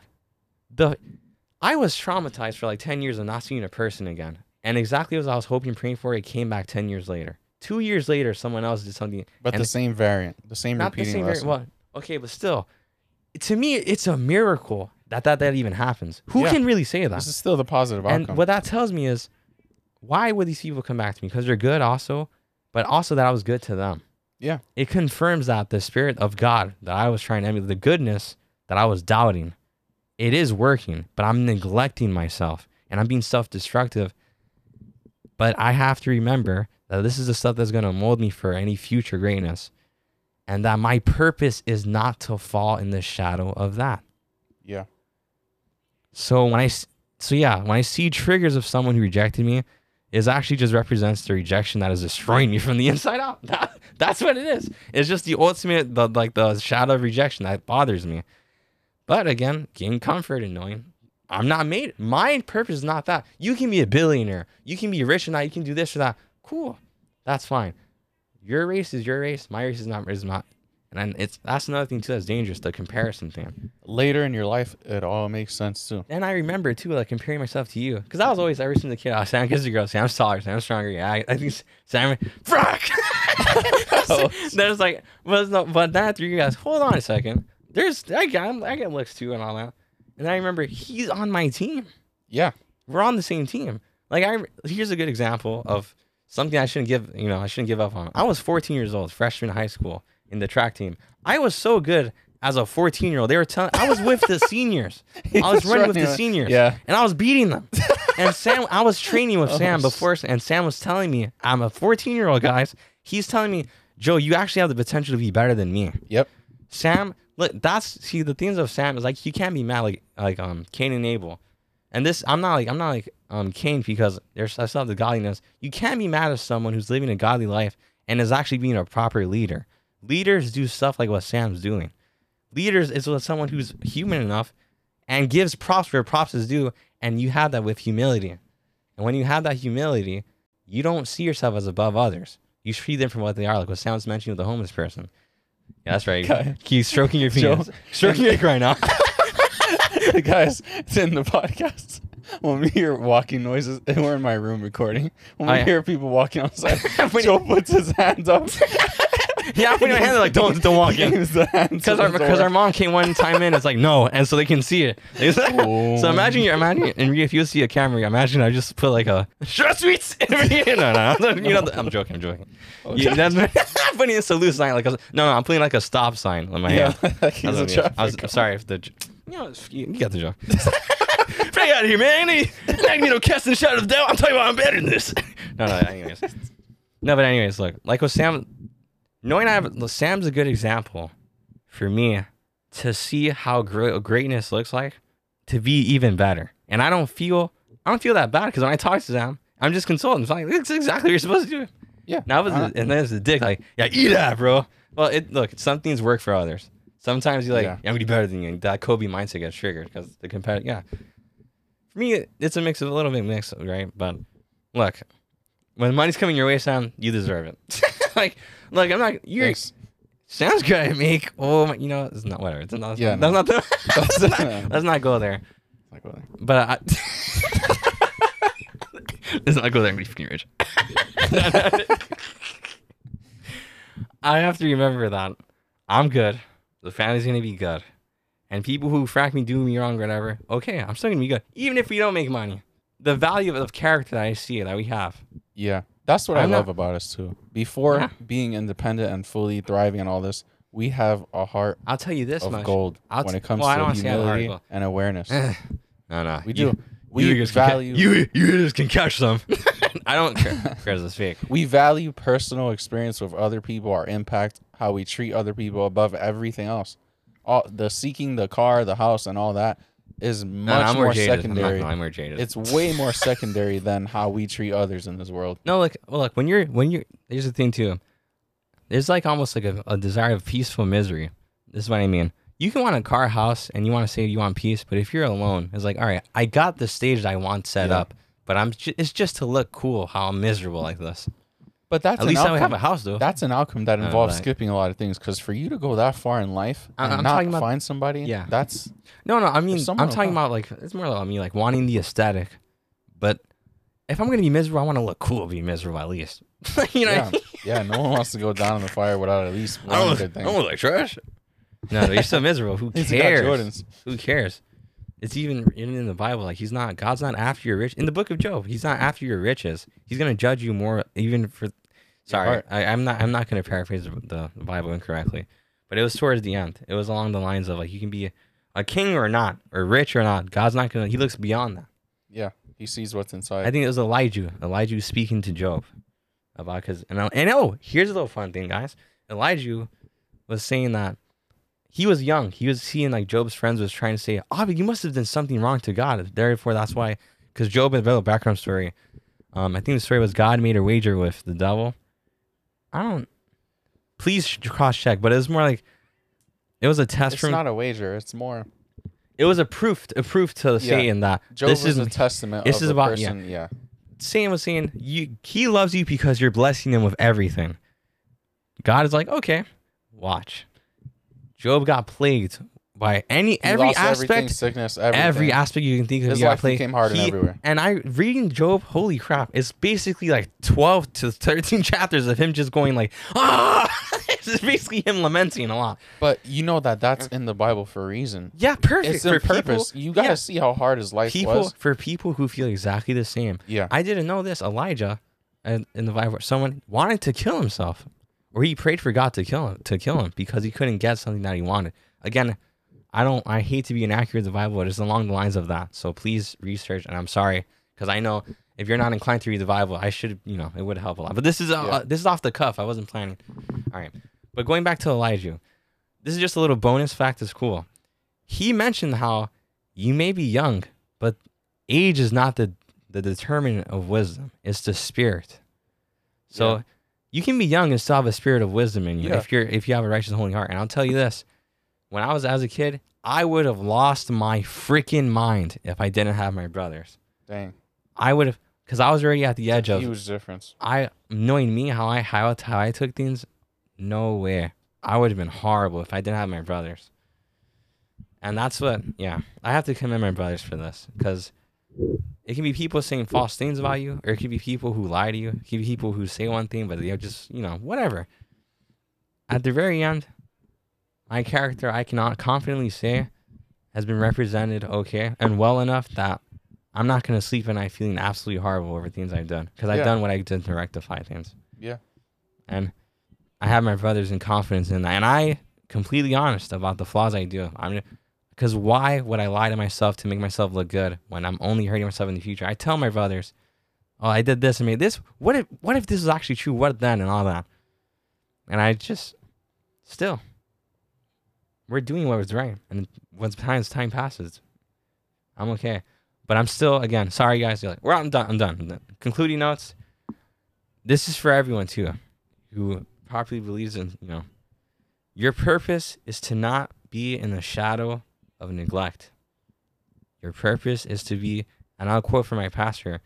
I was traumatized for like 10 years of not seeing a person again. And exactly as I was hoping, praying for, it came back 10 years later. 2 years later, someone else did something. But the same variant, the same repeating lesson. Well, okay, but still, to me, it's a miracle that even happens. Who can really say that? This is still the positive outcome. And what that tells me is, why would these people come back to me? Because they're good also, but also that I was good to them. Yeah. It confirms that the Spirit of God that I was trying to emulate, the goodness that I was doubting, it is working, but I'm neglecting myself and I'm being self-destructive. But I have to remember that this is the stuff that's going to mold me for any future greatness. And that my purpose is not to fall in the shadow of that. Yeah. So when I see triggers of someone who rejected me, it actually just represents the rejection that is destroying me from the inside out. That's what it is. It's just the ultimate, the shadow of rejection that bothers me. But again, gain comfort in knowing I'm not made. My purpose is not that. You can be a billionaire. You can be rich or not. You can do this or that. Cool. That's fine. Your race is your race. My race is not. And then that's another thing too that's dangerous, the comparison thing. Later in your life, it all makes sense too. And I remember too, like comparing myself to you, because I was always ever since a kid, oh, Sam gives a girl, Sam's taller, Sam's stronger. Yeah, I think Sam, fuck. There's like, but that 3 guys. Hold on a second. I get looks too and all that. And I remember he's on my team. Yeah, we're on the same team. Like here's a good example of something I shouldn't give up on. I was 14 years old, freshman in high school, in the track team. I was so good as a 14-year-old. They were telling I was with the seniors. I was running with the seniors. Yeah. And I was beating them. And I was training with Sam before, and Sam was telling me, I'm a 14-year-old, guys. He's telling me, Joe, you actually have the potential to be better than me. Yep. Sam, look, the things of Sam is like you can't be mad like Cain and Abel. And this, I'm not like Cain because I still have the godliness. You can't be mad at someone who's living a godly life and is actually being a proper leader. Leaders do stuff like what Sam's doing. Leaders is with someone who's human enough and gives props where props is due, and you have that with humility. And when you have that humility, you don't see yourself as above others. You treat them for what they are, like what Sam's mentioning with the homeless person. Yeah, that's right. Okay. Keep stroking your penis. Stroking your dick right now. Guys, it's in the podcast. When we hear walking noises, and we're in my room recording. When we hear people walking outside, Joe puts his hands up. Yeah, I'm putting my hand like, don't walk in. Because our mom came one time in, it's like, no, and so they can see it. So imagine, and if you see a camera, imagine I just put like a, sweets. No, I'm joking. Okay. That's putting this a loose sign, like, I'm putting like a stop sign on my hand. I'm sorry if you got the joke. Get out of here, man. Ain't casting a shadow of doubt. I'm talking about I'm better than this. Anyways. But anyways, look, like with Sam, knowing Sam's a good example for me to see how greatness looks like, to be even better. And I don't feel that bad because when I talk to Sam, I'm just consulting. I'm like, that's exactly what you're supposed to do. Yeah. And there's the dick, like, yeah, eat that, bro. Well, some things work for others. Sometimes you're like, I'm gonna be better than you. And that Kobe mindset gets triggered because the competitive. Yeah. For me, it's a little bit mixed, right? But look, when money's coming your way, Sam, you deserve it. like I'm not. Sam's gonna make. It's not whatever. It's not. Yeah. Let's not go there. But let's not go there and be fucking rich. I have to remember that I'm good. The family's gonna be good. And people who frack me, do me wrong, whatever, okay, I'm still gonna be good. Even if we don't make money. The value of character that I see that we have. Yeah. That's what I love about us too. Before being independent and fully thriving and all this, we have a heart. I'll tell you this of much. gold when it comes to humility and awareness. No. We do. We value. You just can catch some. I don't care. Cares to speak. We value personal experience with other people, our impact, how we treat other people above everything else. All the seeking the car, the house, and all that is much more secondary. I'm more jaded. It's way more secondary than how we treat others in this world. No, look, when you're, here's the thing too. There's like almost like a desire of peaceful misery. This is what I mean. You can want a car, house, and you want to say you want peace, but if you're alone, it's like, all right, I got the stage that I want set up, but it's just to look cool how I'm miserable like this. But that's at least I have a house though. That's an outcome that involves skipping a lot of things. Because for you to go that far in life and I'm not find somebody, that's no. I mean, I'm talking about like it's more like me like wanting the aesthetic. But if I'm gonna be miserable, I want to look cool. Be miserable at least. You know? Yeah. No one wants to go down in the fire without at least one good thing. I don't look like trash. No, you're still miserable. Who cares? Who cares? It's even in the Bible. Like God's not after your rich. In the book of Job, he's not after your riches. He's gonna judge you more, even for. Sorry, I'm not gonna paraphrase the Bible incorrectly, but it was towards the end. It was along the lines of like you can be a king or not, or rich or not. God's not gonna. He looks beyond that. Yeah, he sees what's inside. I think it was Elijah speaking to Job about here's a little fun thing, guys. Elijah was saying that. He was young. He was seeing like Job's friends was trying to say, but you must have done something wrong to God. Therefore, that's why. Because Job had a little background story. I think the story was God made a wager with the devil. Please cross-check, but it was more like, it was a test. It's not a wager. It's more. It was a proof to Satan that Job is a testament. This is about person, Satan was saying he loves you because you're blessing him with everything. God is like, okay, watch. Job got plagued by every aspect, sickness, everything. Every aspect you can think of. His life became hard everywhere. And reading Job, holy crap, it's basically like 12 to 13 chapters of him just going like, It's basically him lamenting a lot. But you know that's in the Bible for a reason. Yeah, perfect. It's on purpose. You gotta see how hard his life was. For people who feel exactly the same. Yeah. I didn't know this. Elijah, in the Bible, someone wanted to kill himself. Or he prayed for God to kill him because he couldn't get something that he wanted. Again, I hate to be inaccurate with the Bible, but it's along the lines of that. So please research, and I'm sorry, because I know if you're not inclined to read the Bible, I should, it would help a lot. But this is off the cuff. I wasn't planning. All right. But going back to Elijah, this is just a little bonus fact that's cool. He mentioned how you may be young, but age is not the determinant of wisdom. It's the spirit. So you can be young and still have a spirit of wisdom in you if you have a righteous and holy heart. And I'll tell you this, when I was as a kid, I would have lost my freaking mind if I didn't have my brothers. Dang. I would have, because I was already at the edge of huge difference. Knowing me, how I took things, no way. I would have been horrible if I didn't have my brothers. And that's what, I have to commend my brothers for this, because it can be people saying false things about you, or it can be people who lie to you. It can be people who say one thing, but they're just, whatever. At the very end, my character, I cannot confidently say, has been represented okay and well enough that I'm not going to sleep at night feeling absolutely horrible over things I've done. Because I've done what I did to rectify things. Yeah. And I have my brothers in confidence in that. And I completely honest about the flaws I do. Because why would I lie to myself to make myself look good when I'm only hurting myself in the future? I tell my brothers, I did this and made this. What if this is actually true? What then? And all that. And I just, still, we're doing what was right. And once time passes, I'm okay. But I'm still, again, sorry guys. You're like, I'm done. Concluding notes. This is for everyone too, who properly believes in, your purpose is to not be in the shadow of neglect. Your purpose is to be, and I'll quote from my pastor,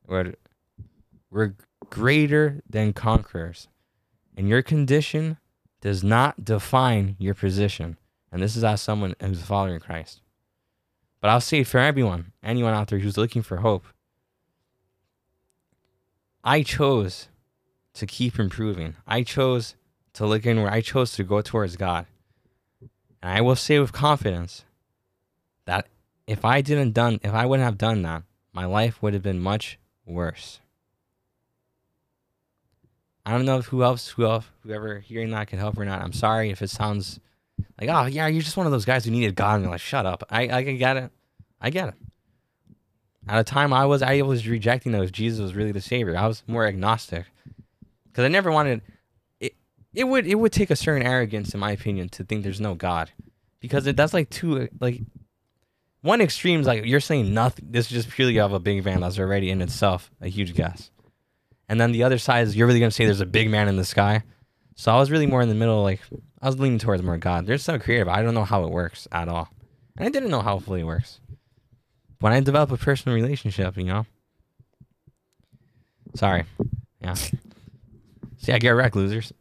we're greater than conquerors. And your condition does not define your position. And this is as someone who's following Christ. But I'll say for anyone out there who's looking for hope, I chose to keep improving. I chose to look inward. I chose to go towards God. And I will say with confidence that if I wouldn't have done that, my life would have been much worse. I don't know if whoever hearing that can help or not. I'm sorry if it sounds like, oh yeah, you're just one of those guys who needed God, and you're like, shut up. I get it. I get it. At a time I was rejecting that Jesus was really the savior. I was more agnostic because I never wanted it. It would take a certain arrogance, in my opinion, to think there's no God, because that's like two like one extreme is like you're saying nothing. This is just purely of a big man that's already in itself a huge guess, and then the other side is you're really gonna say there's a big man in the sky. So I was really more in the middle. Like I was leaning towards more God. There's so creative. I don't know how it works at all, and I didn't know how fully it works. When I develop a personal relationship, Sorry. Yeah. See, I get wrecked, losers.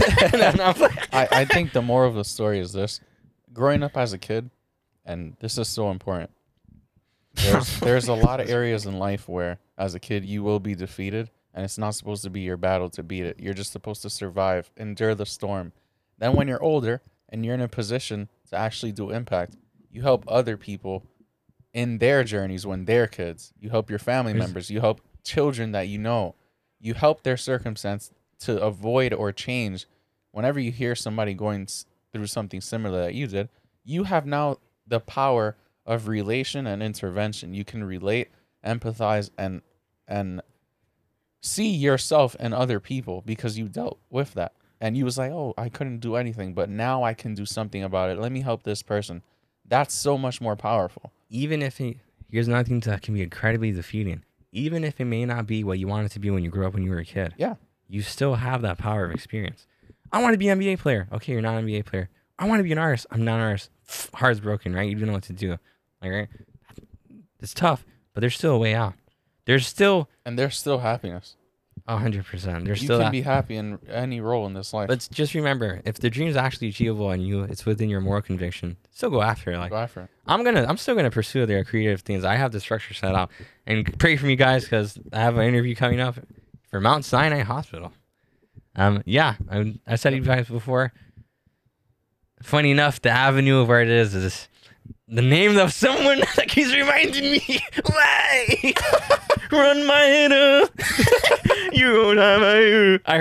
I think the moral of the story is this. Growing up as a kid, and this is so important, there's a lot of areas in life where, as a kid, you will be defeated, and it's not supposed to be your battle to beat it. You're just supposed to survive, endure the storm. Then when you're older, and you're in a position to actually do impact, you help other people in their journeys when they're kids. You help your family members. You help children that you know. You help their circumstance to avoid or change. Whenever you hear somebody going through something similar that you did, you have now the power of relation and intervention. You can relate, empathize, and see yourself and other people because you dealt with that. And you was like, oh, I couldn't do anything, but now I can do something about it. Let me help this person. That's so much more powerful. Even if here's another thing that can be incredibly defeating. Even if it may not be what you wanted to be when you grew up when you were a kid. Yeah. You still have that power of experience. I want to be an NBA player. Okay, you're not an NBA player. I want to be an artist. I'm not an artist. Heart's broken, right? You don't know what to do. Like, right? It's tough, but there's still a way out. There's still happiness. 100%. You can be happy in any role in this life. But just remember, if the dream is actually achievable and it's within your moral conviction, still go after it. Like, go after it. I'm still gonna pursue their creative things. I have the structure set up, and pray for me, guys, because I have an interview coming up for Mount Sinai Hospital. Yeah, I said to you guys before. Funny enough, the avenue of where it is the name of someone that keeps reminding me. Why? Run my head up. You won't have my. I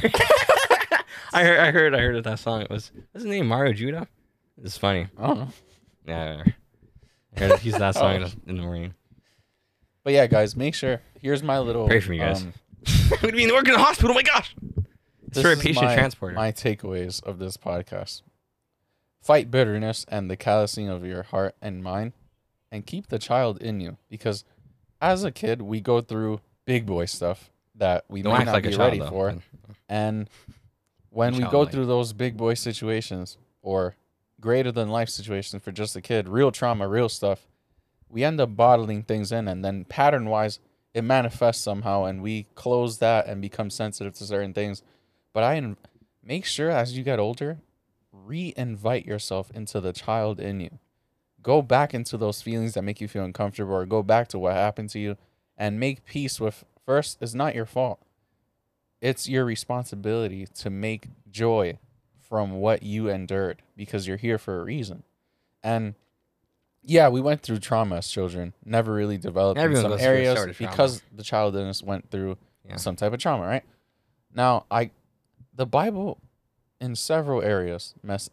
heard of that song. What's his name? Mario Judah. It's funny. I don't know. Yeah, I heard he's that song in the morning. But yeah, guys, make sure. Here's my little. Pray for me, guys. We'd be working in the hospital. Oh my gosh. It's for a patient transporter. My takeaways of this podcast. Fight bitterness and the callousing of your heart and mind, and keep the child in you. Because as a kid, we go through big boy stuff that we might not be ready for. And when we go through those big boy situations or greater than life situations for just a kid, real trauma, real stuff, we end up bottling things in, and then pattern wise, it manifests somehow, and we close that and become sensitive to certain things. But make sure as you get older, re-invite yourself into the child in you. Go back into those feelings that make you feel uncomfortable, or go back to what happened to you and make peace with, first, it's not your fault. It's your responsibility to make joy from what you endured, because you're here for a reason. And yeah, we went through trauma as children, never really developed in some areas because the child in us went through some type of trauma, right? Now, the Bible in several areas,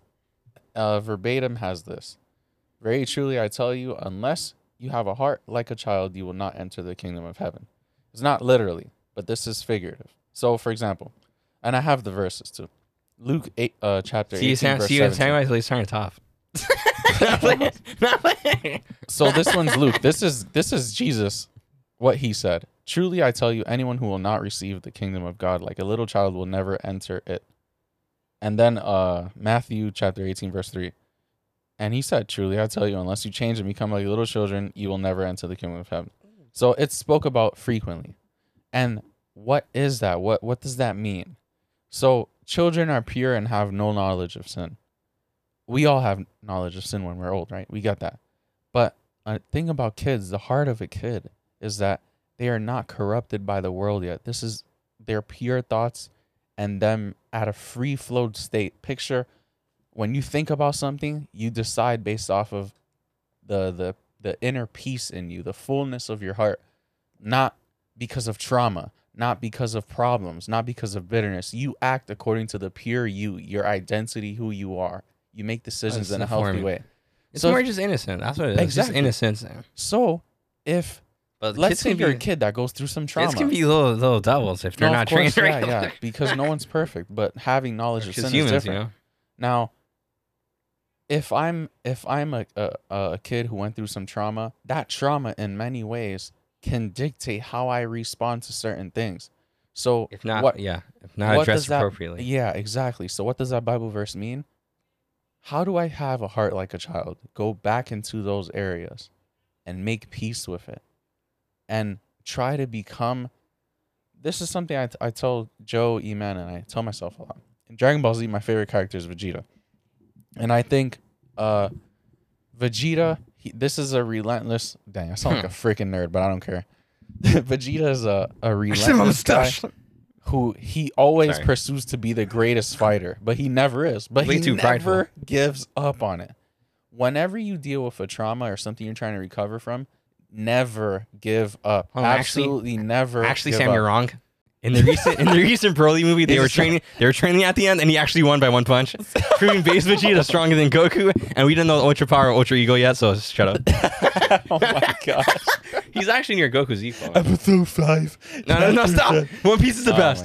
verbatim has this. Very truly, I tell you, unless you have a heart like a child, you will not enter the kingdom of heaven. It's not literally, but this is figurative. So, for example, and I have the verses too. Luke 8, chapter 18, verse 17. He's trying to top. So this one's Luke. This is Jesus, what he said. Truly, I tell you, anyone who will not receive the kingdom of God like a little child will never enter it. And then Matthew chapter 18, verse 3. And he said, truly, I tell you, unless you change and become like little children, you will never enter the kingdom of heaven. So it spoke about frequently. And what is that? What does that mean? So children are pure and have no knowledge of sin. We all have knowledge of sin when we're old, right? We got that. But a thing about kids, the heart of a kid is that they are not corrupted by the world yet. This is their pure thoughts and them at a free-flowed state. Picture when you think about something, you decide based off of the inner peace in you, the fullness of your heart, not because of trauma, not because of problems, not because of bitterness. You act according to the pure you, your identity, who you are. You make decisions in a healthy way. It's more just innocent. That's what it is. Exactly. Just innocence. So if let's say you're a kid that goes through some trauma. Kids can be little devils if they're not trained right. Yeah, because no one's perfect, but having knowledge of sin is different. You know? Now, if I'm a kid who went through some trauma, that trauma in many ways can dictate how I respond to certain things. So if not addressed appropriately. Yeah, exactly. So what does that Bible verse mean? How do I have a heart like a child? Go back into those areas and make peace with it. And try to become. This is something I told Joe, E-Man, and I tell myself a lot. In Dragon Ball Z, my favorite character is Vegeta. And I think Vegeta, this is a relentless. Dang, I sound like a freaking nerd, but I don't care. Vegeta is a relentless guy who he always pursues to be the greatest fighter, but he never is. But he never gives up on it. Whenever you deal with a trauma or something you're trying to recover from, never give up. Absolutely never. Actually, Sam, you're wrong. In the recent Broly movie, they were training at the end, and he actually won by one punch, proving base Vegeta stronger than Goku. And we didn't know Ultra Power or Ultra Ego yet, so shut up. Oh my gosh, he's actually near Goku's equal. Episode 5. No, stop. One Piece is the best.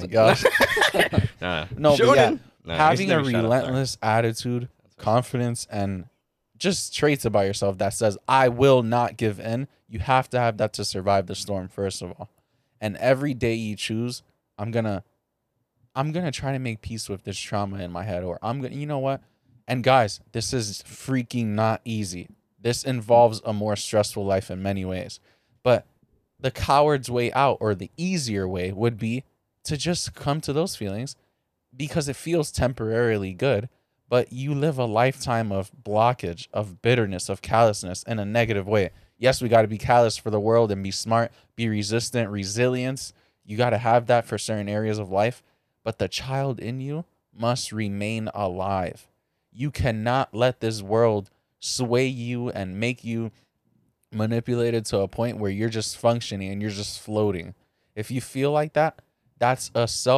Oh my gosh. No, but yeah, having a relentless attitude, confidence, and just traits about yourself that says, I will not give in. You have to have that to survive the storm, first of all. And every day you choose, I'm gonna try to make peace with this trauma in my head, or you know what? And guys, this is freaking not easy. This involves a more stressful life in many ways. But the coward's way out, or the easier way, would be to just come to those feelings because it feels temporarily good. But you live a lifetime of blockage, of bitterness, of callousness in a negative way. Yes, we got to be callous for the world and be smart, be resistant, resilience. You got to have that for certain areas of life. But the child in you must remain alive. You cannot let this world sway you and make you manipulated to a point where you're just functioning and you're just floating. If you feel like that, that's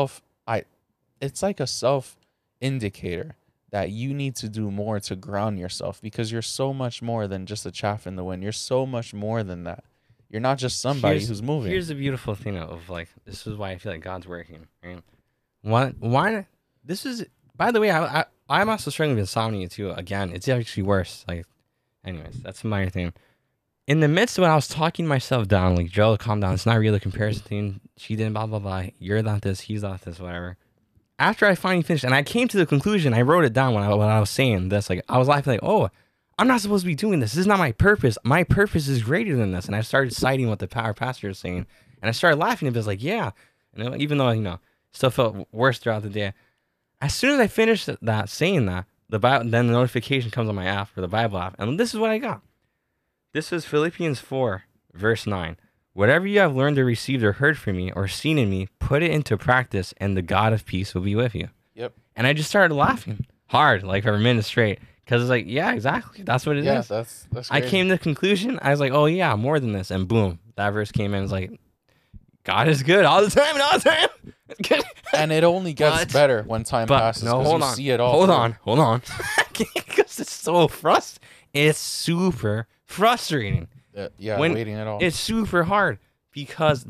it's like a self indicator that you need to do more to ground yourself, because you're so much more than just a chaff in the wind. You're so much more than that. You're not just somebody who's moving. Here's the beautiful thing of like, this is why I feel like God's working. Right? Why? This is, by the way, I'm also struggling with insomnia too. Again, it's actually worse. Like, anyways, that's a minor thing. In the midst of when I was talking myself down, like, Joe, calm down. It's not really a comparison thing. She didn't, blah, blah, blah. You're not this. He's not this, whatever. After I finally finished, and I came to the conclusion, I wrote it down when I was saying this. Like, I was laughing, like, oh, I'm not supposed to be doing this. This is not my purpose. My purpose is greater than this. And I started citing what the power pastor is saying, and I started laughing. And it was like, yeah. And even though still felt worse throughout the day. As soon as I finished saying that, then the notification comes on my app, or the Bible app, and this is what I got. This is Philippians 4, verse 9. Whatever you have learned or received or heard from me or seen in me, put it into practice, and the God of peace will be with you. Yep. And I just started laughing hard, like for a minute straight, because it's like, yeah, exactly. That's what it is. Yeah, that's crazy. I came to the conclusion. I was like, oh yeah, more than this, and boom, that verse came in. It's like, God is good all the time, and all the time. It's good. And it only gets better when time passes. No, hold on. See it all. Hold on. Because it's so frustrating. It's super frustrating. Waiting it all. It's super hard because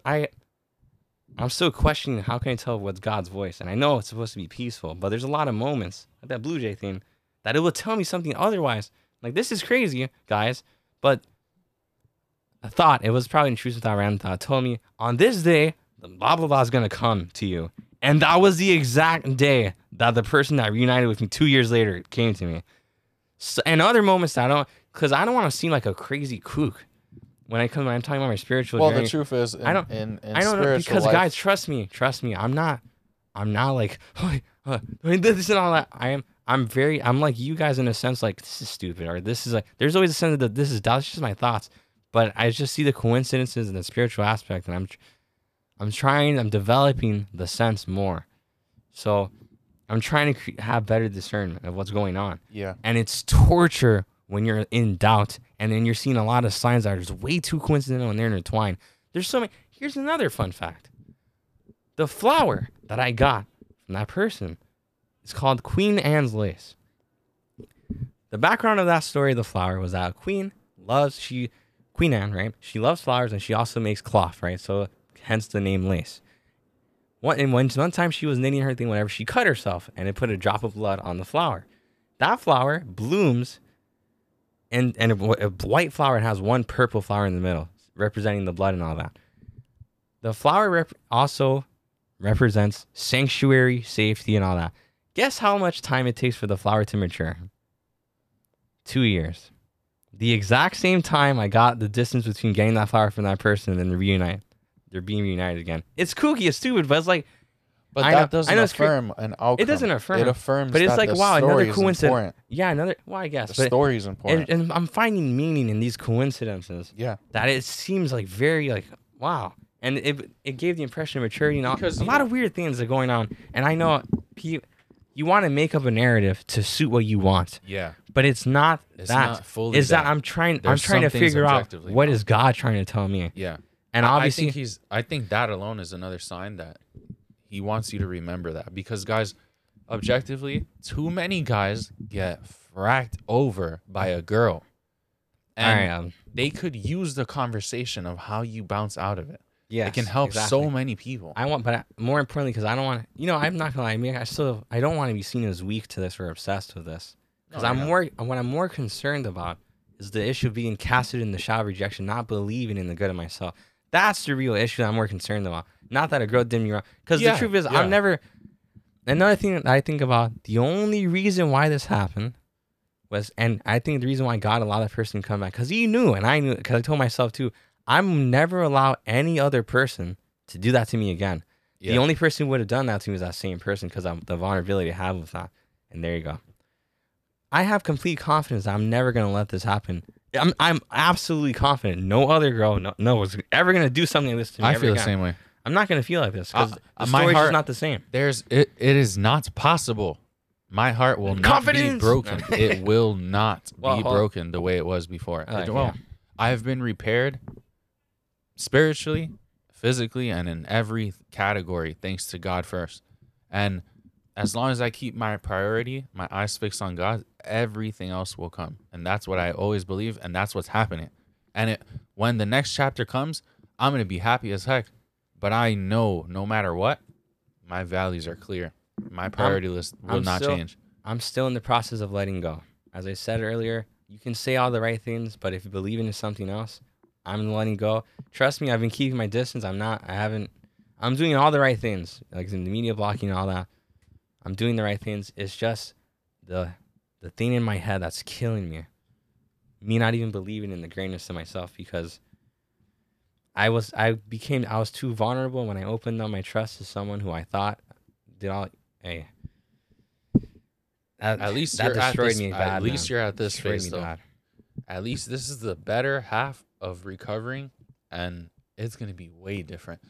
I'm still questioning, how can I tell what's God's voice? And I know it's supposed to be peaceful, but there's a lot of moments, like that Blue Jay thing, that it will tell me something otherwise. Like, this is crazy, guys, but I thought it was probably intrusive thought, random thought, told me on this day, the blah, blah, blah is going to come to you. And that was the exact day that the person that reunited with me 2 years later came to me. So, and other moments that because I don't want to seem like a crazy kook when I'm talking about my spiritual journey. Well, the truth is, I don't know, because life, guys, trust me. I'm not like this and all that. I'm like you guys in a sense, like, this is stupid, or this is like, there's always a sense that that's just my thoughts, but I just see the coincidences and the spiritual aspect, and I'm developing the sense more. So I'm trying to have better discernment of what's going on. Yeah. And it's torture when you're in doubt, and then you're seeing a lot of signs that are just way too coincidental and they're intertwined. There's so many. Here's another fun fact. The flower that I got from that person is called Queen Anne's lace. The background of that story, the flower, was that Queen Anne, right? She loves flowers and she also makes cloth, right? So hence the name lace. One time she was knitting her thing, whenever she cut herself and it put a drop of blood on the flower. That flower blooms, and a white flower, and has one purple flower in the middle, representing the blood and all that. The flower also represents sanctuary, safety, and all that. Guess how much time it takes for the flower to mature? 2 years. The exact same time I got the distance between getting that flower from that person and then reunite. They're being reunited again. It's kooky, it's stupid, but it's like, but that doesn't affirm an outcome. It doesn't affirm. It affirms, but it's that like, the wow, another coincidence. Important. Yeah, another. Well, I guess the story is important, and I'm finding meaning in these coincidences. Yeah, that it seems like very like wow, and it gave the impression of maturity. And because a lot of weird things are going on, and I know you want to make up a narrative to suit what you want. Yeah, but it's not it's that. Not fully that I'm trying to figure out what is God trying to tell me. Yeah. And obviously, I think that alone is another sign that he wants you to remember that, because guys, objectively, too many guys get fracked over by a girl, and they could use the conversation of how you bounce out of it. Yeah, it can help so many people. But more importantly, because I don't want to. I'm not gonna lie. I mean, I don't want to be seen as weak to this or obsessed with this. Because what I'm more concerned about is the issue of being casted in the shadow of rejection, not believing in the good of myself. That's the real issue that I'm more concerned about. Not that a girl did me wrong. Because the truth is, I'm never... Another thing that I think about, the only reason why this happened was... And I think the reason why God allowed that person to come back, because he knew, and I knew, because I told myself too, I'm never allow any other person to do that to me again. Yeah. The only person who would have done that to me was that same person, because of the vulnerability I have with that. And there you go. I have complete confidence that I'm never going to let this happen. I'm absolutely confident no other girl no is ever going to do something like this to me. I feel the same way. I'm not going to feel like this because the story's just not the same. It is not possible. My heart will not be broken. It will not be broken the way it was before. I have been repaired spiritually, physically, and in every category thanks to God first. And as long as I keep my priority, my eyes fixed on God, everything else will come. And that's what I always believe, and that's what's happening. And when the next chapter comes, I'm going to be happy as heck. But I know no matter what, my values are clear. My priority list will not change. I'm still in the process of letting go. As I said earlier, you can say all the right things, but if you believe in something else, I'm letting go. Trust me, I've been keeping my distance. I'm doing all the right things, like in the media blocking and all that. I'm doing the right things. It's just the thing in my head that's killing me. Me not even believing in the greatness of myself, because I was too vulnerable when I opened up my trust to someone who I thought did all. Hey, at least that destroyed me bad. At least you're at this phase though. At least this is the better half of recovering, and it's gonna be way different.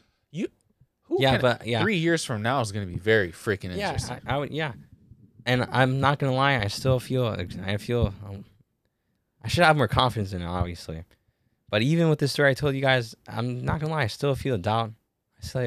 3 years from now is gonna be very freaking interesting. And I'm not gonna lie, I still feel I should have more confidence in it, obviously. But even with this story I told you guys, I'm not gonna lie, I still feel doubt. I'm still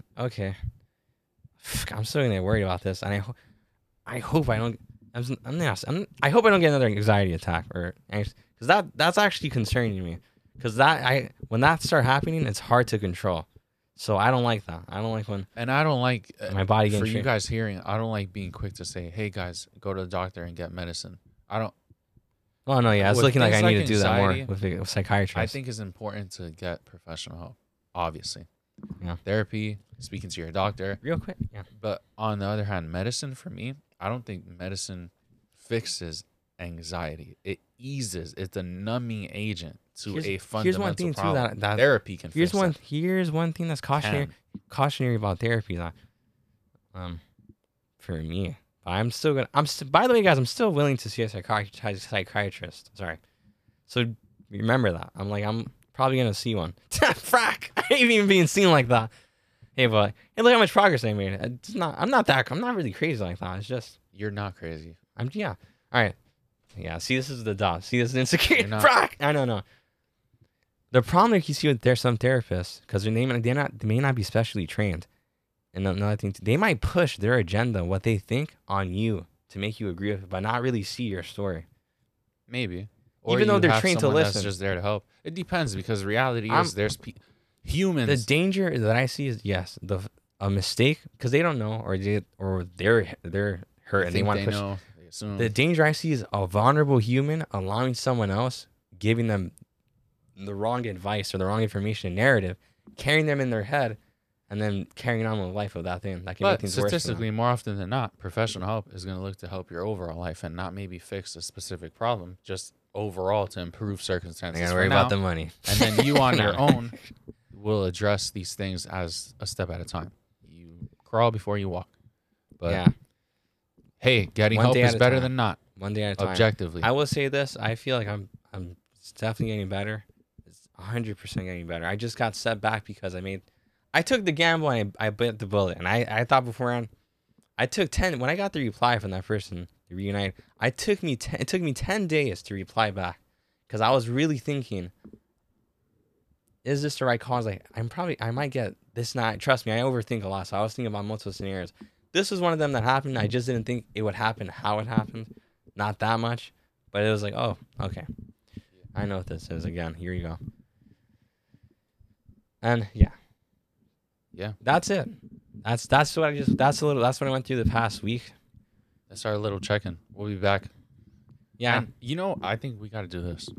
gonna get worried about this, and I hope I don't. I hope I don't get another anxiety attack or anxious, because that's actually concerning me. Because when that starts happening, it's hard to control. So I don't like that. I don't like when. And I don't like my body getting. For you guys hearing, I don't like being quick to say, "Hey guys, go to the doctor and get medicine." I don't. Well, no, yeah, it's looking like I need to do that more with a psychiatrist. I think it's important to get professional help. Obviously, yeah, therapy, speaking to your doctor, real quick. Yeah. But on the other hand, medicine for me, I don't think medicine fixes anxiety. It eases. It's a numbing agent to a fundamental here's one thing problem. Too that therapy can fix that. Here's one thing that's cautionary about therapy. That, for me, but by the way, guys, I'm still willing to see a psychiatrist. Sorry. So remember that. I'm probably gonna see one. Frack! I ain't even being seen like that. Hey, but hey, look how much progress I made. I'm not really crazy like that. It's just you're not crazy. All right. Yeah. See, this is the dot. See, this is insecurity. Frack! I don't know. The problem that you see with some therapists, because they may not be specially trained, And another thing, they might push their agenda, what they think, on you to make you agree with it, but not really see your story. Maybe. Or even though they're trained to listen. That's just there to help. It depends, because reality is there's humans. The danger that I see is, yes, a mistake, because they don't know, or they're hurt and they want to push. Know, they assume. The danger I see is a vulnerable human allowing someone else, giving them the wrong advice or the wrong information and narrative, carrying them in their head, and then carrying on with life of that thing. That can make things worse. Statistically, more often than not, professional help is going to look to help your overall life and not maybe fix a specific problem, just overall to improve circumstances. You gotta worry about the money. And then you on your own will address these things as a step at a time. You crawl before you walk. But yeah. Hey, getting help is better than not. One day at a time. Objectively. I will say this. I feel like I'm definitely getting better. It's 100% getting better. I just got set back because I took the gamble and I bit the bullet. And I thought beforehand, I took 10, when I got the reply from that person, the reunite, it took me 10 days to reply back. Because I was really thinking, is this the right cause? Like, I might get this not, trust me, I overthink a lot. So I was thinking about multiple scenarios. This was one of them that happened. I just didn't think it would happen how it happened. Not that much. But it was like, oh, okay. I know what this is again. Here you go. And yeah. Yeah. That's it. That's what I went through the past week. That's our little check-in. We'll be back. Yeah. And, I think we got to do this.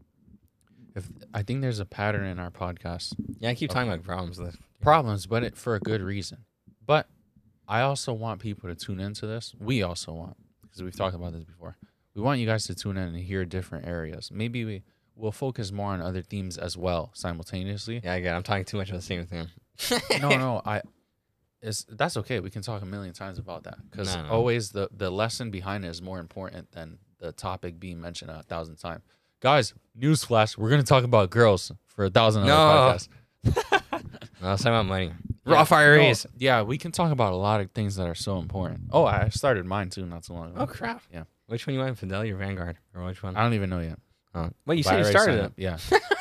I think there's a pattern in our podcast. Yeah, I keep talking about problems. Problems, but for a good reason. But I also want people to tune into this. We also want, because we've talked about this before. We want you guys to tune in and hear different areas. Maybe we'll focus more on other themes as well simultaneously. Yeah, again, I'm talking too much of the same thing. No, that's okay. We can talk a million times about that, because always the lesson behind it is more important than the topic being mentioned 1,000 times. Guys, newsflash: we're gonna talk about girls for 1,000 other podcasts. No, let's talk about money. Roth IRAs. Yeah, we can talk about a lot of things that are so important. Oh, I started mine too not so long ago. Oh crap! Yeah. Which one you want, Fidelity or Vanguard, or which one? I don't even know yet. Oh, wait, you said you started it? Yeah.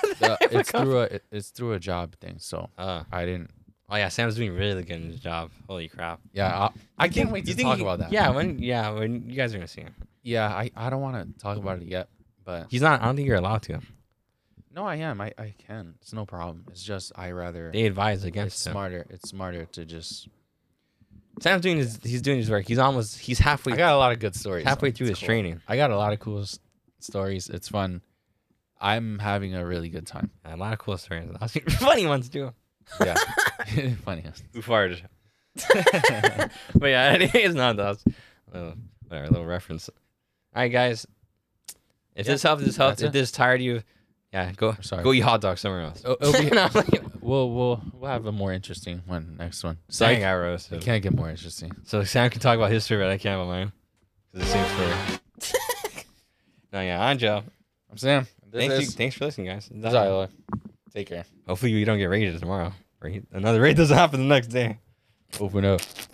It's through a job thing, so I didn't. Oh yeah, Sam's doing really good in his job. Holy crap! Yeah, I can't wait to talk about that. Yeah, when you guys are gonna see him. Yeah, I don't want to talk about it yet, but he's not. I don't think you're allowed to. No, I am. I can. It's no problem. It's just I rather. They advise against. It's smarter to just. Sam's doing his work. He's halfway. I got a lot of good stories. Halfway through his training. I got a lot of cool stories. It's fun. I'm having a really good time. A lot of cool stories. Funny ones too. Yeah, funny. Too far. But yeah, anyways, not that. Whatever, little reference. All right, guys. If this helped, If this tired you, yeah, go eat hot dogs somewhere else. We'll have a more interesting one next one. So I got roasted. It can't get more interesting. So Sam can talk about history, but I can't about mine. It's the same story. No, yeah, I'm Joe. I'm Sam. Thanks for listening, guys. Take care. Hopefully you don't get raided tomorrow. Another raid doesn't happen the next day. Open up.